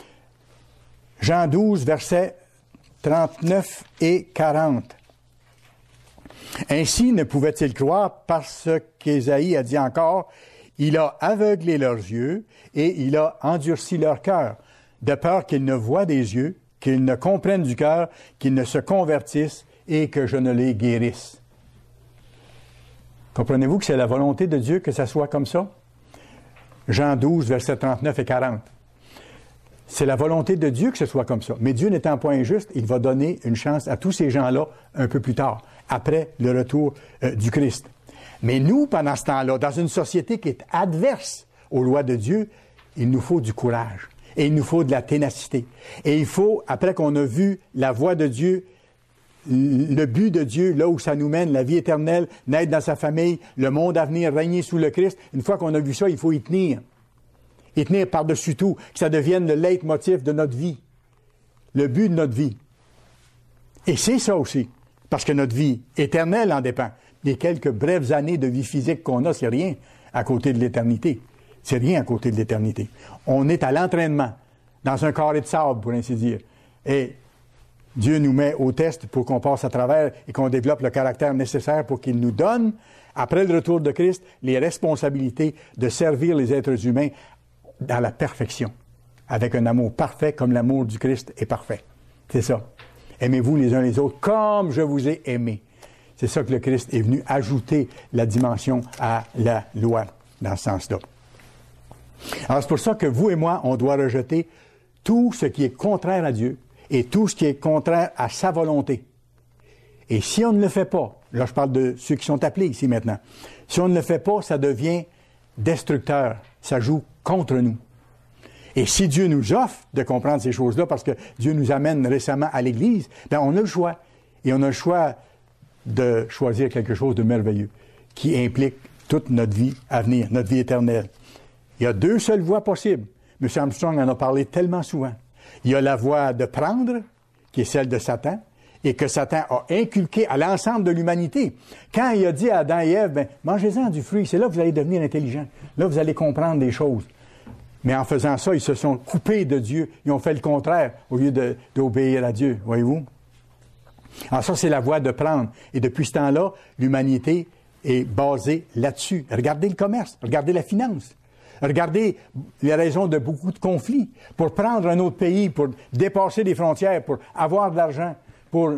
Jean douze, versets trente-neuf et quarante. Ainsi ne pouvait-il croire, parce qu'Ésaïe a dit encore, Il a aveuglé leurs yeux et il a endurci leur cœur, de peur qu'ils ne voient des yeux, qu'ils ne comprennent du cœur, qu'ils ne se convertissent et que je ne les guérisse. Comprenez-vous que c'est la volonté de Dieu que ça soit comme ça? Jean douze, versets trente-neuf et quarante. C'est la volonté de Dieu que ce soit comme ça. Mais Dieu n'étant point injuste, il va donner une chance à tous ces gens-là un peu plus tard, après le retour euh, du Christ. Mais nous, pendant ce temps-là, dans une société qui est adverse aux lois de Dieu, il nous faut du courage et il nous faut de la ténacité. Et il faut, après qu'on a vu la voie de Dieu, le but de Dieu, là où ça nous mène, la vie éternelle, naître dans sa famille, le monde à venir, régner sous le Christ, une fois qu'on a vu ça, il faut y tenir. Y tenir par-dessus tout, que ça devienne le leitmotiv de notre vie, le but de notre vie. Et c'est ça aussi, parce que notre vie éternelle en dépend. Les quelques brèves années de vie physique qu'on a, c'est rien à côté de l'éternité. C'est rien à côté de l'éternité. On est à l'entraînement, dans un carré de sable, pour ainsi dire. Et Dieu nous met au test pour qu'on passe à travers et qu'on développe le caractère nécessaire pour qu'il nous donne, après le retour de Christ, les responsabilités de servir les êtres humains dans la perfection, avec un amour parfait comme l'amour du Christ est parfait. C'est ça. Aimez-vous les uns les autres comme je vous ai aimé. C'est ça que le Christ est venu ajouter la dimension à la loi, dans ce sens-là. Alors c'est pour ça que vous et moi, on doit rejeter tout ce qui est contraire à Dieu et tout ce qui est contraire à sa volonté. Et si on ne le fait pas, là je parle de ceux qui sont appelés ici maintenant, si on ne le fait pas, ça devient destructeur, ça joue contre nous. Et si Dieu nous offre de comprendre ces choses-là, parce que Dieu nous amène récemment à l'Église, bien on a le choix. Et on a le choix de choisir quelque chose de merveilleux qui implique toute notre vie à venir, notre vie éternelle. Il y a deux seules voies possibles. M. Armstrong en a parlé tellement souvent. Il y a la voie de prendre, qui est celle de Satan, et que Satan a inculqué à l'ensemble de l'humanité. Quand il a dit à Adam et Ève, ben, mangez-en du fruit, c'est là que vous allez devenir intelligents. Là, vous allez comprendre des choses. Mais en faisant ça, ils se sont coupés de Dieu. Ils ont fait le contraire au lieu de, d'obéir à Dieu, voyez-vous? Alors ça, c'est la voie de prendre. Et depuis ce temps-là, l'humanité est basée là-dessus. Regardez le commerce, regardez la finance. Regardez les raisons de beaucoup de conflits. Pour prendre un autre pays, pour dépasser des frontières, pour avoir de l'argent, pour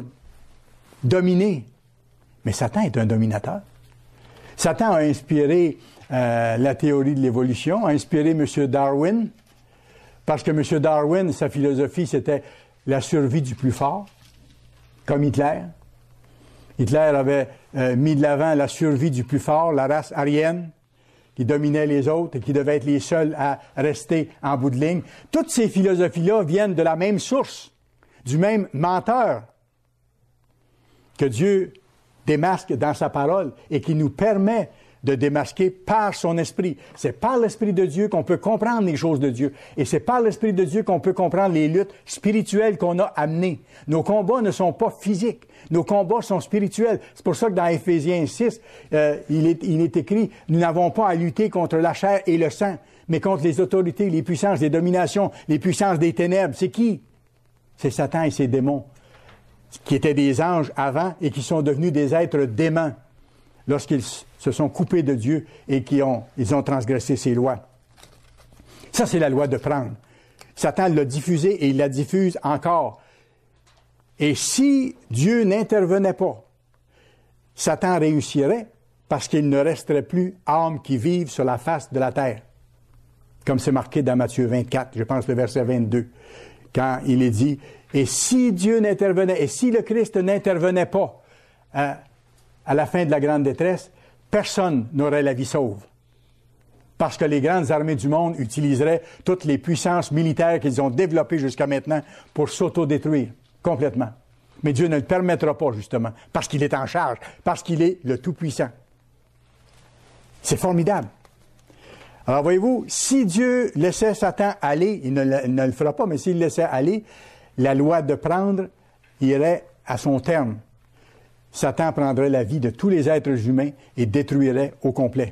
dominer. Mais Satan est un dominateur. Satan a inspiré euh, la théorie de l'évolution, a inspiré M. Darwin, parce que M. Darwin, sa philosophie, c'était la survie du plus fort, comme Hitler. Hitler avait euh, mis de l'avant la survie du plus fort, la race aryenne, qui dominait les autres et qui devaient être les seuls à rester en bout de ligne. Toutes ces philosophies-là viennent de la même source, du même menteur que Dieu démasque dans sa parole et qui nous permet de démasquer par son esprit. C'est par l'Esprit de Dieu qu'on peut comprendre les choses de Dieu. Et c'est par l'Esprit de Dieu qu'on peut comprendre les luttes spirituelles qu'on a amenées. Nos combats ne sont pas physiques. Nos combats sont spirituels. C'est pour ça que dans Éphésiens six, euh, il, est, il est écrit, nous n'avons pas à lutter contre la chair et le sang, mais contre les autorités, les puissances, les dominations, les puissances des ténèbres. C'est qui? C'est Satan et ses démons, qui étaient des anges avant et qui sont devenus des êtres déments lorsqu'ils se sont coupés de Dieu et qu'ils ont, ils ont transgressé ses lois. Ça, c'est la loi de prendre. Satan l'a diffusée et il la diffuse encore. Et si Dieu n'intervenait pas, Satan réussirait parce qu'il ne resterait plus âmes qui vivent sur la face de la terre. Comme c'est marqué dans Matthieu vingt-quatre, je pense le verset vingt-deux, quand il est dit, et si Dieu n'intervenait, et si le Christ n'intervenait pas euh, à la fin de la grande détresse, personne n'aurait la vie sauve. Parce que les grandes armées du monde utiliseraient toutes les puissances militaires qu'ils ont développées jusqu'à maintenant pour s'autodétruire complètement. Mais Dieu ne le permettra pas, justement, parce qu'il est en charge, parce qu'il est le Tout-Puissant. C'est formidable. Alors, voyez-vous, si Dieu laissait Satan aller, il ne, le, il ne le fera pas, mais s'il le laissait aller, la loi de prendre irait à son terme. Satan prendrait la vie de tous les êtres humains et détruirait au complet.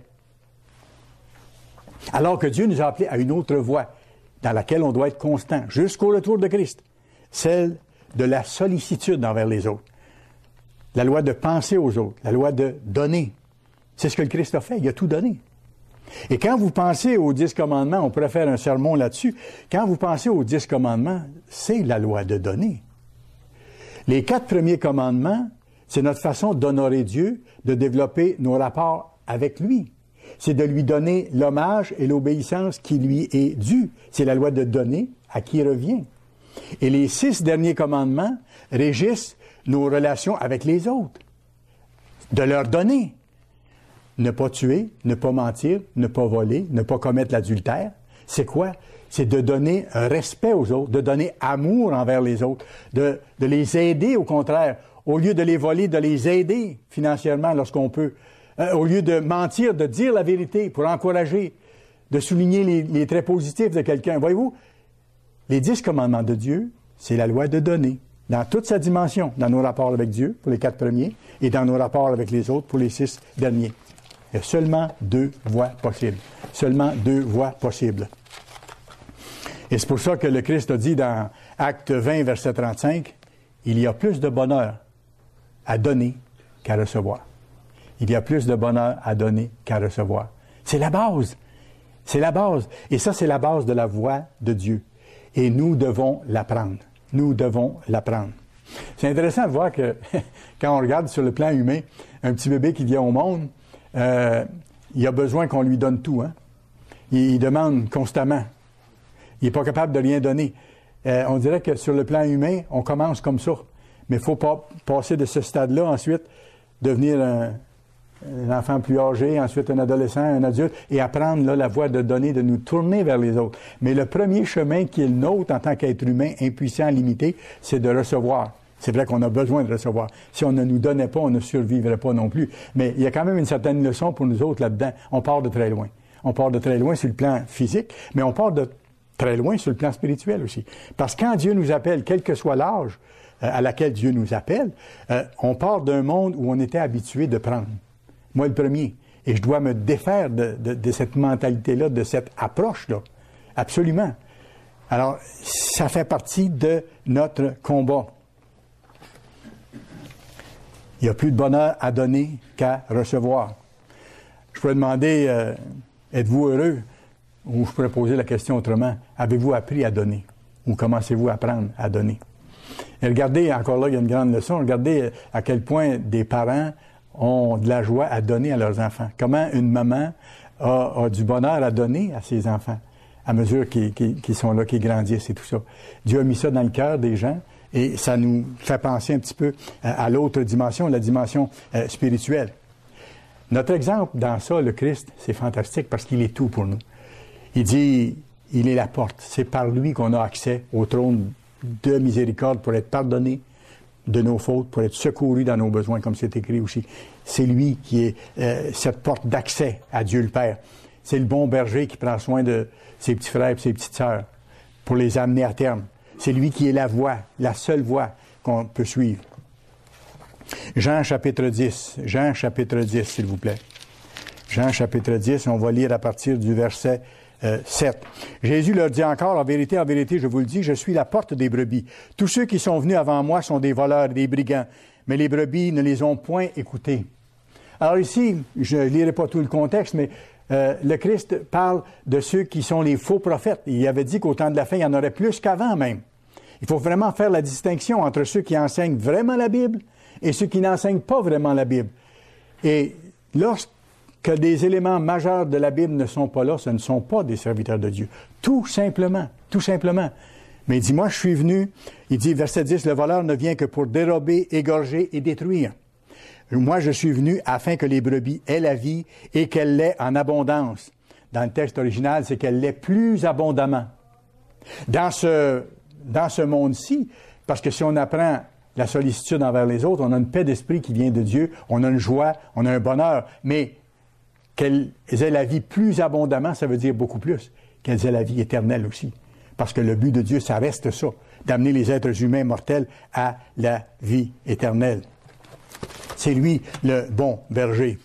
Alors que Dieu nous a appelés à une autre voie, dans laquelle on doit être constant, jusqu'au retour de Christ, celle de la sollicitude envers les autres. La loi de penser aux autres, la loi de donner. C'est ce que le Christ a fait, il a tout donné. Et quand vous pensez aux dix commandements, on pourrait faire un sermon là-dessus, quand vous pensez aux dix commandements, c'est la loi de donner. Les quatre premiers commandements, c'est notre façon d'honorer Dieu, de développer nos rapports avec lui. C'est de lui donner l'hommage et l'obéissance qui lui est due. C'est la loi de donner à qui revient. Et les six derniers commandements régissent nos relations avec les autres. De leur donner. Ne pas tuer, ne pas mentir, ne pas voler, ne pas commettre l'adultère. C'est quoi? C'est de donner un respect aux autres, de donner amour envers les autres, de, de les aider au contraire. Au lieu de les voler, de les aider financièrement lorsqu'on peut. Euh, au lieu de mentir, de dire la vérité pour encourager, de souligner les, les traits positifs de quelqu'un. Voyez-vous, les dix commandements de Dieu, c'est la loi de donner. Dans toute sa dimension, dans nos rapports avec Dieu, pour les quatre premiers, et dans nos rapports avec les autres, pour les six derniers. Il y a seulement deux voies possibles. Seulement deux voies possibles. Et c'est pour ça que le Christ a dit dans Acte vingt, verset trente-cinq, « Il y a plus de bonheur à donner qu'à recevoir. » Il y a plus de bonheur à donner qu'à recevoir. C'est la base. C'est la base. Et ça, c'est la base de la voie de Dieu. Et nous devons l'apprendre. Nous devons l'apprendre. C'est intéressant de voir que quand on regarde sur le plan humain, un petit bébé qui vient au monde, euh, il a besoin qu'on lui donne tout. Hein? Il, il demande constamment. Il n'est pas capable de rien donner. Euh, on dirait que sur le plan humain, on commence comme ça. Mais il faut pas passer de ce stade-là, ensuite, devenir un, un enfant plus âgé, ensuite un adolescent, un adulte, et apprendre là, la voie de donner, de nous tourner vers les autres. Mais le premier chemin qui est le nôtre en tant qu'être humain, impuissant, limité, c'est de recevoir. C'est vrai qu'on a besoin de recevoir. Si on ne nous donnait pas, on ne survivrait pas non plus. Mais il y a quand même une certaine leçon pour nous autres là-dedans. On part de très loin. On part de très loin sur le plan physique, mais on part de très loin sur le plan spirituel aussi. Parce que quand Dieu nous appelle, quel que soit l'âge euh, à laquelle Dieu nous appelle, euh, on part d'un monde où on était habitué de prendre. Moi, le premier. Et je dois me défaire de, de, de cette mentalité-là, de cette approche-là. Absolument. Alors, ça fait partie de notre combat. Il n'y a plus de bonheur à donner qu'à recevoir. Je pourrais demander, euh, êtes-vous heureux? Ou je pourrais poser la question autrement. Avez-vous appris à donner? Ou commencez-vous à apprendre à donner? Et regardez, encore là, il y a une grande leçon. Regardez à quel point des parents ont de la joie à donner à leurs enfants. Comment une maman a, a du bonheur à donner à ses enfants à mesure qu'ils, qu'ils, qu'ils sont là, qu'ils grandissent et tout ça. Dieu a mis ça dans le cœur des gens et ça nous fait penser un petit peu à, à l'autre dimension, la dimension euh, spirituelle. Notre exemple dans ça, le Christ, c'est fantastique parce qu'il est tout pour nous. Il dit, il est la porte. C'est par lui qu'on a accès au trône de miséricorde pour être pardonné de nos fautes, pour être secouru dans nos besoins, comme c'est écrit aussi. C'est lui qui est euh, cette porte d'accès à Dieu le Père. C'est le bon berger qui prend soin de ses petits frères et ses petites sœurs pour les amener à terme. C'est lui qui est la voie, la seule voie qu'on peut suivre. Jean chapitre dix. Jean chapitre dix, s'il vous plaît. Jean chapitre dix, on va lire à partir du verset Euh, sept. Jésus leur dit encore, en vérité, en vérité, je vous le dis, je suis la porte des brebis. Tous ceux qui sont venus avant moi sont des voleurs, des brigands, mais les brebis ne les ont point écoutés. Alors ici, je ne lirai pas tout le contexte, mais euh, le Christ parle de ceux qui sont les faux prophètes. Il avait dit qu'au temps de la fin, il y en aurait plus qu'avant même. Il faut vraiment faire la distinction entre ceux qui enseignent vraiment la Bible et ceux qui n'enseignent pas vraiment la Bible. Et lorsque que des éléments majeurs de la Bible ne sont pas là, ce ne sont pas des serviteurs de Dieu. Tout simplement, tout simplement. Mais il dit, moi je suis venu, il dit, verset dix, le voleur ne vient que pour dérober, égorger et détruire. Moi je suis venu afin que les brebis aient la vie et qu'elle l'ait en abondance. Dans le texte original, c'est qu'elle l'ait plus abondamment. Dans ce, dans ce monde-ci, parce que si on apprend la sollicitude envers les autres, on a une paix d'esprit qui vient de Dieu, on a une joie, on a un bonheur, mais qu'elles aient la vie plus abondamment, ça veut dire beaucoup plus. Qu'elles aient la vie éternelle aussi. Parce que le but de Dieu, ça reste ça, d'amener les êtres humains mortels à la vie éternelle. C'est lui le bon berger.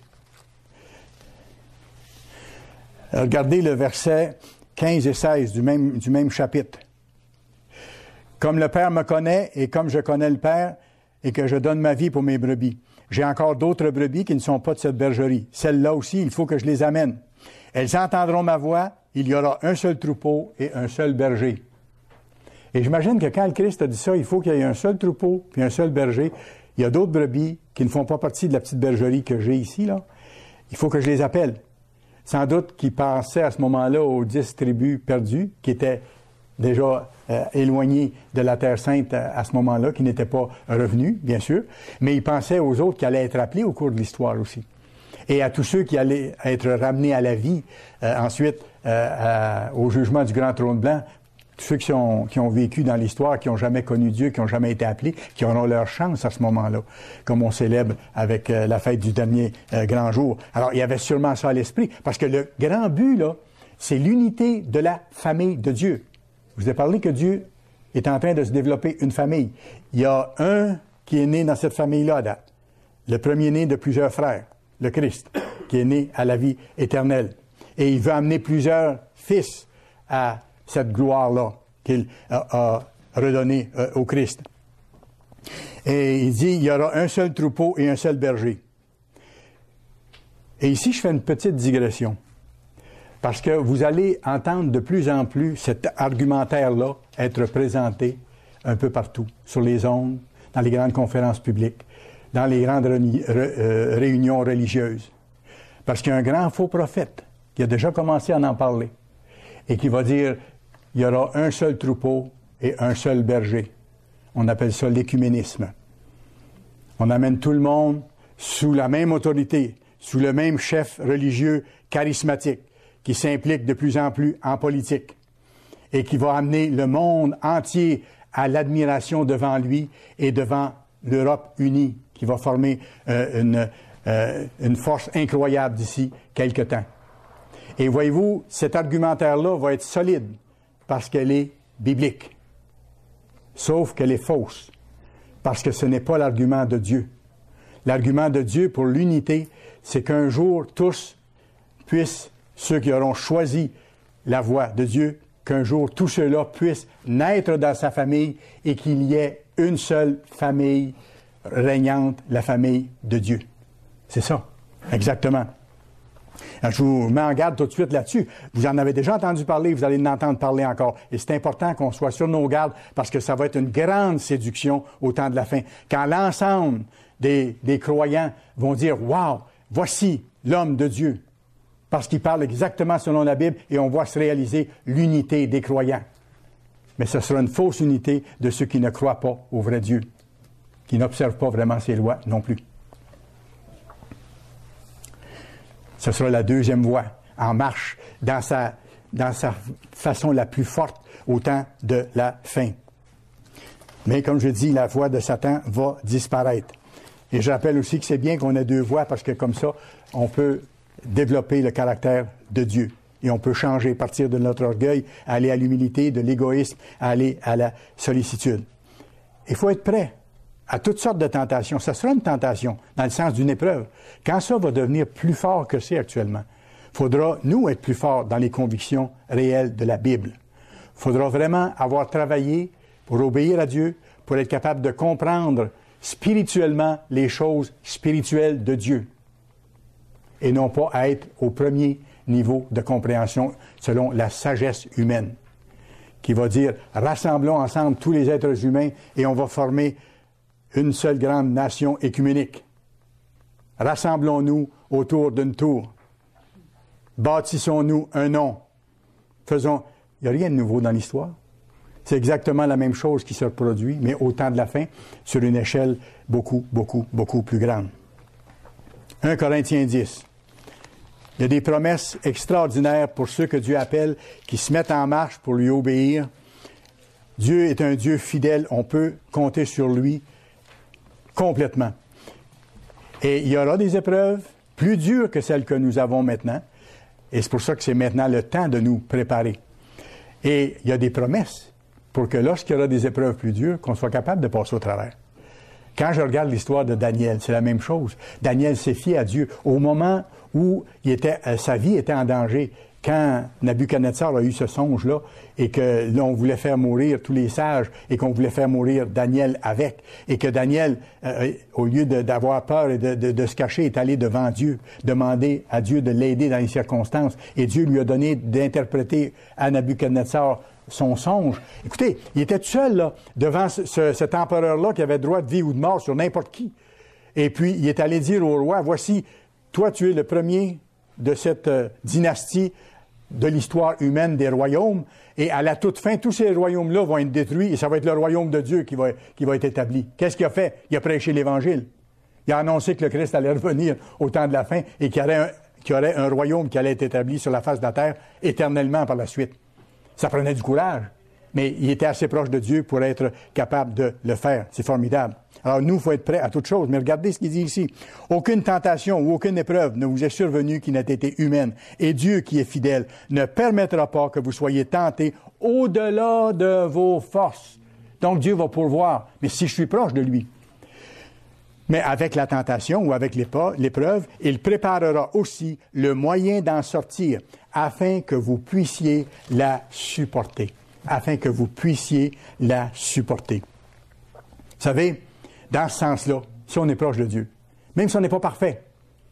Regardez le verset quinze et seize du même, du même chapitre. Comme le Père me connaît et comme je connais le Père et que je donne ma vie pour mes brebis. J'ai encore d'autres brebis qui ne sont pas de cette bergerie. Celles-là aussi, il faut que je les amène. Elles entendront ma voix, il y aura un seul troupeau et un seul berger. Et j'imagine que quand le Christ a dit ça, il faut qu'il y ait un seul troupeau puis un seul berger. Il y a d'autres brebis qui ne font pas partie de la petite bergerie que j'ai ici, là. Il faut que je les appelle. Sans doute qu'ils pensaient à ce moment-là aux dix tribus perdues, qui étaient déjà euh, éloignées de la Terre Sainte à, à ce moment-là, qui n'étaient pas revenus, bien sûr, mais ils pensaient aux autres qui allaient être appelés au cours de l'histoire aussi. Et à tous ceux qui allaient être ramenés à la vie, euh, ensuite, euh, à, au jugement du grand trône blanc, tous ceux qui ont, qui ont vécu dans l'histoire, qui n'ont jamais connu Dieu, qui n'ont jamais été appelés, qui auront leur chance à ce moment-là, comme on célèbre avec euh, la fête du dernier euh, grand jour. Alors, il y avait sûrement ça à l'esprit, parce que le grand but, là, c'est l'unité de la famille de Dieu. Je vous ai parlé que Dieu est en train de se développer une famille. Il y a un qui est né dans cette famille-là à date. Le premier-né de plusieurs frères, le Christ, qui est né à la vie éternelle. Et il veut amener plusieurs fils à cette gloire-là qu'il a, a redonnée euh, au Christ. Et il dit, il y aura un seul troupeau et un seul berger. Et ici, je fais une petite digression. Parce que vous allez entendre de plus en plus cet argumentaire-là être présenté un peu partout, sur les ondes, dans les grandes conférences publiques, dans les grandes ré- euh, réunions religieuses. Parce qu'il y a un grand faux prophète qui a déjà commencé à en parler et qui va dire, il y aura un seul troupeau et un seul berger. On appelle ça l'écuménisme. On amène tout le monde sous la même autorité, sous le même chef religieux charismatique, qui s'implique de plus en plus en politique et qui va amener le monde entier à l'admiration devant lui et devant l'Europe unie, qui va former euh, une, euh, une force incroyable d'ici quelque temps. Et voyez-vous, cet argumentaire-là va être solide parce qu'elle est biblique, sauf qu'elle est fausse, parce que ce n'est pas l'argument de Dieu. L'argument de Dieu pour l'unité, c'est qu'un jour, tous puissent, ceux qui auront choisi la voie de Dieu, qu'un jour, tous ceux-là puissent naître dans sa famille et qu'il y ait une seule famille régnante, la famille de Dieu. C'est ça, exactement. Alors, je vous mets en garde tout de suite là-dessus. Vous en avez déjà entendu parler, vous allez en entendre parler encore. Et c'est important qu'on soit sur nos gardes parce que ça va être une grande séduction au temps de la fin. Quand l'ensemble des, des croyants vont dire « Wow, voici l'homme de Dieu », parce qu'il parle exactement selon la Bible et on voit se réaliser l'unité des croyants. Mais ce sera une fausse unité de ceux qui ne croient pas au vrai Dieu, qui n'observent pas vraiment ses lois non plus. Ce sera la deuxième voie, en marche, dans sa, dans sa façon la plus forte au temps de la fin. Mais comme je dis, la voie de Satan va disparaître. Et je rappelle aussi que c'est bien qu'on ait deux voies parce que comme ça, on peut développer le caractère de Dieu. Et on peut changer, partir de notre orgueil, aller à l'humilité, de l'égoïsme, aller à la sollicitude. Il faut être prêt à toutes sortes de tentations. Ça sera une tentation, dans le sens d'une épreuve. Quand ça va devenir plus fort que c'est actuellement, il faudra, nous, être plus forts dans les convictions réelles de la Bible. Il faudra vraiment avoir travaillé pour obéir à Dieu, pour être capable de comprendre spirituellement les choses spirituelles de Dieu. Et non pas à être au premier niveau de compréhension selon la sagesse humaine, qui va dire, rassemblons ensemble tous les êtres humains et on va former une seule grande nation écuménique. Rassemblons-nous autour d'une tour. Bâtissons-nous un nom. Faisons... Il n'y a rien de nouveau dans l'histoire. C'est exactement la même chose qui se reproduit, mais au temps de la fin, sur une échelle beaucoup, beaucoup, beaucoup plus grande. un Corinthiens dix. Il y a des promesses extraordinaires pour ceux que Dieu appelle, qui se mettent en marche pour lui obéir. Dieu est un Dieu fidèle, on peut compter sur lui complètement. Et il y aura des épreuves plus dures que celles que nous avons maintenant, et c'est pour ça que c'est maintenant le temps de nous préparer. Et il y a des promesses pour que lorsqu'il y aura des épreuves plus dures, qu'on soit capable de passer au travers. Quand je regarde l'histoire de Daniel, c'est la même chose. Daniel s'est fié à Dieu au moment où il était, sa vie était en danger. quand Nabuchodonosor a eu ce songe-là, et que là, on voulait faire mourir tous les sages, et qu'on voulait faire mourir Daniel avec, et que Daniel, euh, au lieu de, d'avoir peur et de, de, de se cacher, est allé devant Dieu, demander à Dieu de l'aider dans les circonstances, et Dieu lui a donné d'interpréter à Nabuchodonosor son songe. Écoutez, il était tout seul, là, devant ce, ce, cet empereur-là qui avait droit de vie ou de mort sur n'importe qui. Et puis, il est allé dire au roi, voici, toi, tu es le premier de cette euh, dynastie de l'histoire humaine des royaumes, et à la toute fin, tous ces royaumes-là vont être détruits, et ça va être le royaume de Dieu qui va, qui va être établi. Qu'est-ce qu'il a fait? Il a prêché l'Évangile. Il a annoncé que le Christ allait revenir au temps de la fin, et qu'il y aurait un, qu'il y aurait un royaume qui allait être établi sur la face de la terre éternellement par la suite. Ça prenait du courage, mais il était assez proche de Dieu pour être capable de le faire. C'est formidable. Alors nous, il faut être prêts à toute chose. Mais regardez ce qu'il dit ici. Aucune tentation ou aucune épreuve ne vous est survenue qui n'ait été humaine. Et Dieu, qui est fidèle, ne permettra pas que vous soyez tentés au-delà de vos forces. Donc Dieu va pourvoir. Mais si je suis proche de lui, mais avec la tentation ou avec l'épreuve, il préparera aussi le moyen d'en sortir afin que vous puissiez la supporter. Afin que vous puissiez la supporter. Vous savez, dans ce sens-là, si on est proche de Dieu, même si on n'est pas parfait,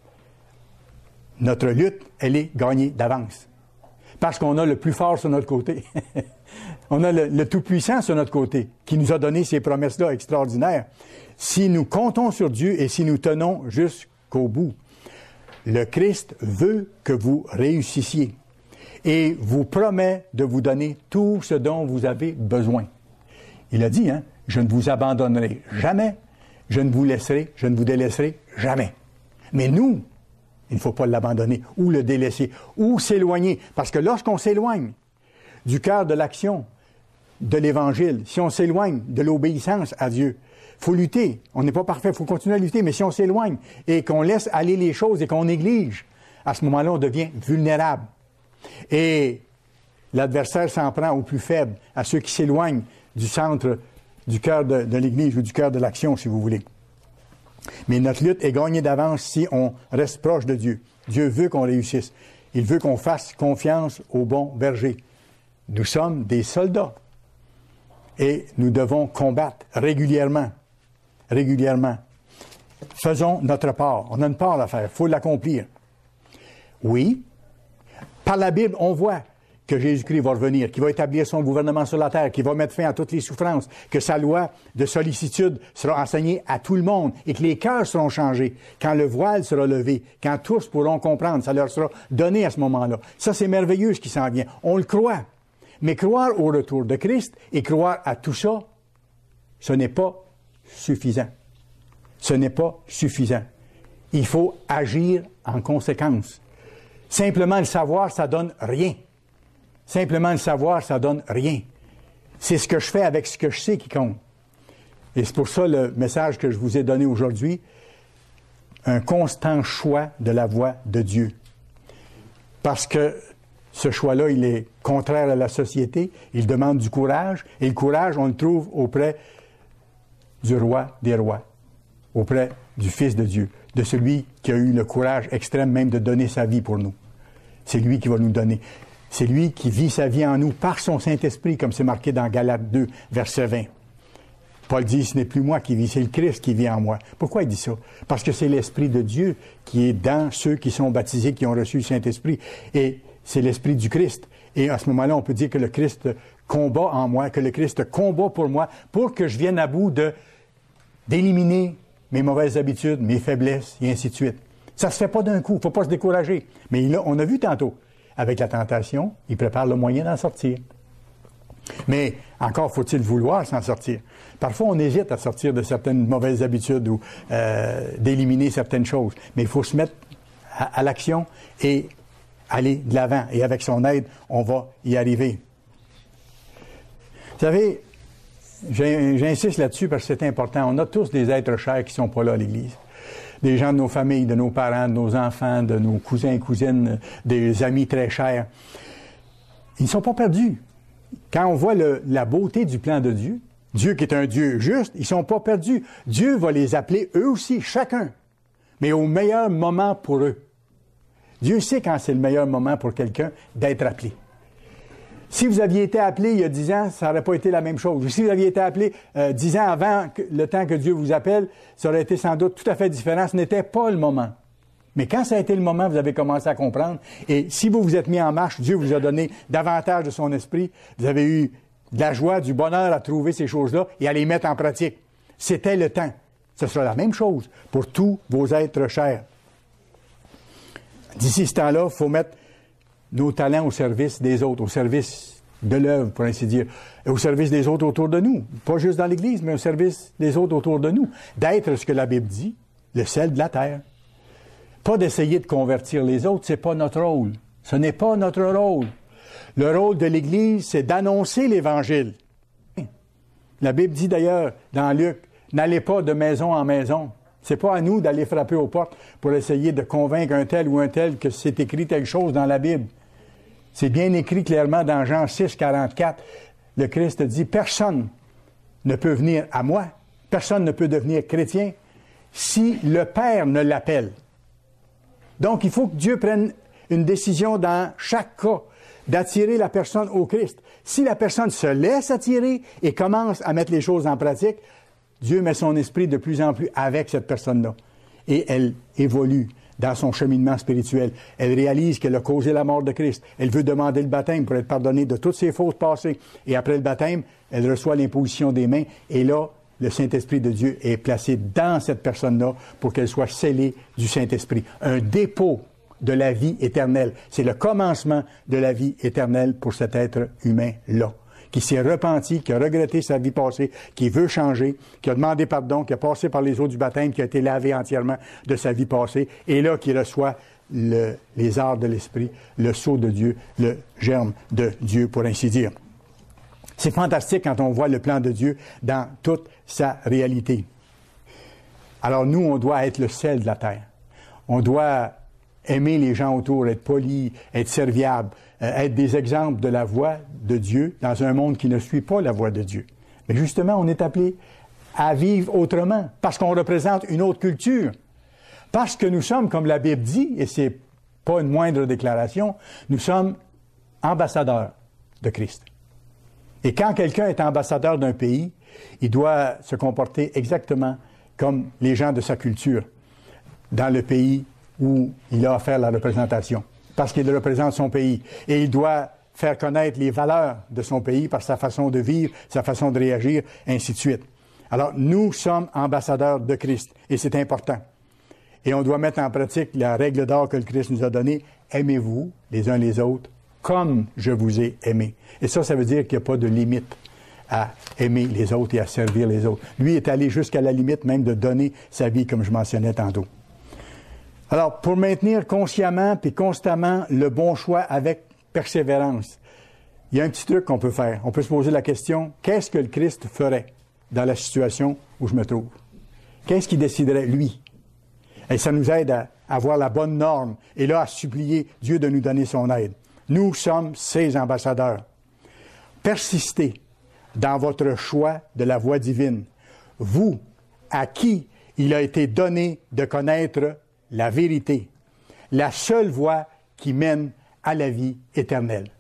notre lutte, elle est gagnée d'avance. Parce qu'on a le plus fort sur notre côté. On a le, le Tout-Puissant sur notre côté, qui nous a donné ces promesses-là extraordinaires. Si nous comptons sur Dieu et si nous tenons jusqu'au bout, le Christ veut que vous réussissiez et vous promet de vous donner tout ce dont vous avez besoin. Il a dit, hein, je ne vous abandonnerai jamais, je ne vous laisserai, je ne vous délaisserai jamais. Mais nous, il ne faut pas l'abandonner ou le délaisser ou s'éloigner. Parce que lorsqu'on s'éloigne du cœur de l'action, de l'Évangile, si on s'éloigne de l'obéissance à Dieu, il faut lutter. On n'est pas parfait, il faut continuer à lutter. Mais si on s'éloigne et qu'on laisse aller les choses et qu'on néglige, à ce moment-là, on devient vulnérable. Et l'adversaire s'en prend aux plus faibles, à ceux qui s'éloignent du centre du cœur de, de l'Église ou du cœur de l'action, si vous voulez. Mais notre lutte est gagnée d'avance si on reste proche de Dieu. Dieu veut qu'on réussisse. Il veut qu'on fasse confiance au bon berger. Nous sommes des soldats. Et nous devons combattre régulièrement. Régulièrement. Faisons notre part. On a une part à faire. Il faut l'accomplir. Oui. Par la Bible, on voit que Jésus-Christ va revenir, qu'il va établir son gouvernement sur la terre, qu'il va mettre fin à toutes les souffrances, que sa loi de sollicitude sera enseignée à tout le monde et que les cœurs seront changés quand le voile sera levé, quand tous pourront comprendre, ça leur sera donné à ce moment-là. Ça, c'est merveilleux ce qui s'en vient. On le croit. Mais croire au retour de Christ et croire à tout ça, ce n'est pas suffisant. Ce n'est pas suffisant. Il faut agir en conséquence. Simplement le savoir, ça donne rien. Simplement le savoir, ça donne rien. C'est ce que je fais avec ce que je sais qui compte. Et c'est pour ça le message que je vous ai donné aujourd'hui, un constant choix de la voix de Dieu. Parce que ce choix-là, il est contraire à la société, il demande du courage, et le courage, on le trouve auprès du roi des rois, auprès du Fils de Dieu, de celui qui a eu le courage extrême même de donner sa vie pour nous. C'est lui qui va nous donner. C'est lui qui vit sa vie en nous par son Saint-Esprit, comme c'est marqué dans Galates deux, verset vingt. Paul dit, ce n'est plus moi qui vis, c'est le Christ qui vit en moi. Pourquoi il dit ça? Parce que c'est l'Esprit de Dieu qui est dans ceux qui sont baptisés, qui ont reçu le Saint-Esprit. Et c'est l'Esprit du Christ. Et à ce moment-là, on peut dire que le Christ combat en moi, que le Christ combat pour moi, pour que je vienne à bout de d'éliminer mes mauvaises habitudes, mes faiblesses, et ainsi de suite. Ça se fait pas d'un coup, il ne faut pas se décourager. Mais là, on a vu tantôt, avec la tentation, il prépare le moyen d'en sortir. Mais encore faut-il vouloir s'en sortir. Parfois, on hésite à sortir de certaines mauvaises habitudes ou euh, d'éliminer certaines choses. Mais il faut se mettre à, à l'action et aller de l'avant. Et avec son aide, on va y arriver. Vous savez, j'insiste là-dessus parce que c'est important. On a tous des êtres chers qui ne sont pas là à l'Église. Des gens de nos familles, de nos parents, de nos enfants, de nos cousins et cousines, des amis très chers. Ils ne sont pas perdus. Quand on voit le, la beauté du plan de Dieu, Dieu qui est un Dieu juste, ils ne sont pas perdus. Dieu va les appeler eux aussi, chacun, mais au meilleur moment pour eux. Dieu sait quand c'est le meilleur moment pour quelqu'un d'être appelé. Si vous aviez été appelé il y a dix ans, ça n'aurait pas été la même chose. Ou si vous aviez été appelé euh, dix ans avant que, le temps que Dieu vous appelle, ça aurait été sans doute tout à fait différent. Ce n'était pas le moment. Mais quand ça a été le moment, vous avez commencé à comprendre. Et si vous vous êtes mis en marche, Dieu vous a donné davantage de son esprit. Vous avez eu de la joie, du bonheur à trouver ces choses-là et à les mettre en pratique. C'était le temps. Ce sera la même chose pour tous vos êtres chers. D'ici ce temps-là, il faut mettre nos talents au service des autres, au service de l'œuvre, pour ainsi dire, et au service des autres autour de nous. Pas juste dans l'Église, mais au service des autres autour de nous. D'être ce que la Bible dit, le sel de la terre. Pas d'essayer de convertir les autres, c'est pas notre rôle. Ce n'est pas notre rôle. Le rôle de l'Église, c'est d'annoncer l'Évangile. La Bible dit d'ailleurs, dans Luc, n'allez pas de maison en maison. C'est pas à nous d'aller frapper aux portes pour essayer de convaincre un tel ou un tel que c'est écrit telle chose dans la Bible. C'est bien écrit clairement dans Jean six, quarante-quatre. Le Christ dit, personne ne peut venir à moi, personne ne peut devenir chrétien si le Père ne l'appelle. Donc, il faut que Dieu prenne une décision dans chaque cas d'attirer la personne au Christ. Si la personne se laisse attirer et commence à mettre les choses en pratique, Dieu met son esprit de plus en plus avec cette personne-là. Et elle évolue dans son cheminement spirituel. Elle réalise qu'elle a causé la mort de Christ. Elle veut demander le baptême pour être pardonnée de toutes ses fautes passées. Et après le baptême, elle reçoit l'imposition des mains. Et là, le Saint-Esprit de Dieu est placé dans cette personne-là pour qu'elle soit scellée du Saint-Esprit. Un dépôt de la vie éternelle. C'est le commencement de la vie éternelle pour cet être humain-là, qui s'est repenti, qui a regretté sa vie passée, qui veut changer, qui a demandé pardon, qui a passé par les eaux du baptême, qui a été lavé entièrement de sa vie passée, et là, qui reçoit le, les arts de l'Esprit, le sceau de Dieu, le germe de Dieu, pour ainsi dire. C'est fantastique quand on voit le plan de Dieu dans toute sa réalité. Alors nous, on doit être le sel de la terre. On doit aimer les gens autour, être poli, être serviable, euh, être des exemples de la voie de Dieu dans un monde qui ne suit pas la voie de Dieu. Mais justement, on est appelé à vivre autrement, parce qu'on représente une autre culture. Parce que nous sommes, comme la Bible dit, et c'est pas une moindre déclaration, nous sommes ambassadeurs de Christ. Et quand quelqu'un est ambassadeur d'un pays, il doit se comporter exactement comme les gens de sa culture dans le pays où il a à faire la représentation, parce qu'il représente son pays. Et il doit faire connaître les valeurs de son pays par sa façon de vivre, sa façon de réagir, ainsi de suite. Alors, nous sommes ambassadeurs de Christ, et c'est important. Et on doit mettre en pratique la règle d'or que le Christ nous a donnée. Aimez-vous les uns les autres comme je vous ai aimé. Et ça, ça veut dire qu'il n'y a pas de limite à aimer les autres et à servir les autres. Lui est allé jusqu'à la limite même de donner sa vie, comme je mentionnais tantôt. Alors, pour maintenir consciemment puis constamment le bon choix avec persévérance, il y a un petit truc qu'on peut faire. On peut se poser la question, qu'est-ce que le Christ ferait dans la situation où je me trouve? Qu'est-ce qu'il déciderait, lui? Et ça nous aide à avoir la bonne norme et là, à supplier Dieu de nous donner son aide. Nous sommes ses ambassadeurs. Persistez dans votre choix de la voie divine. Vous, à qui il a été donné de connaître la vérité, la seule voie qui mène à la vie éternelle.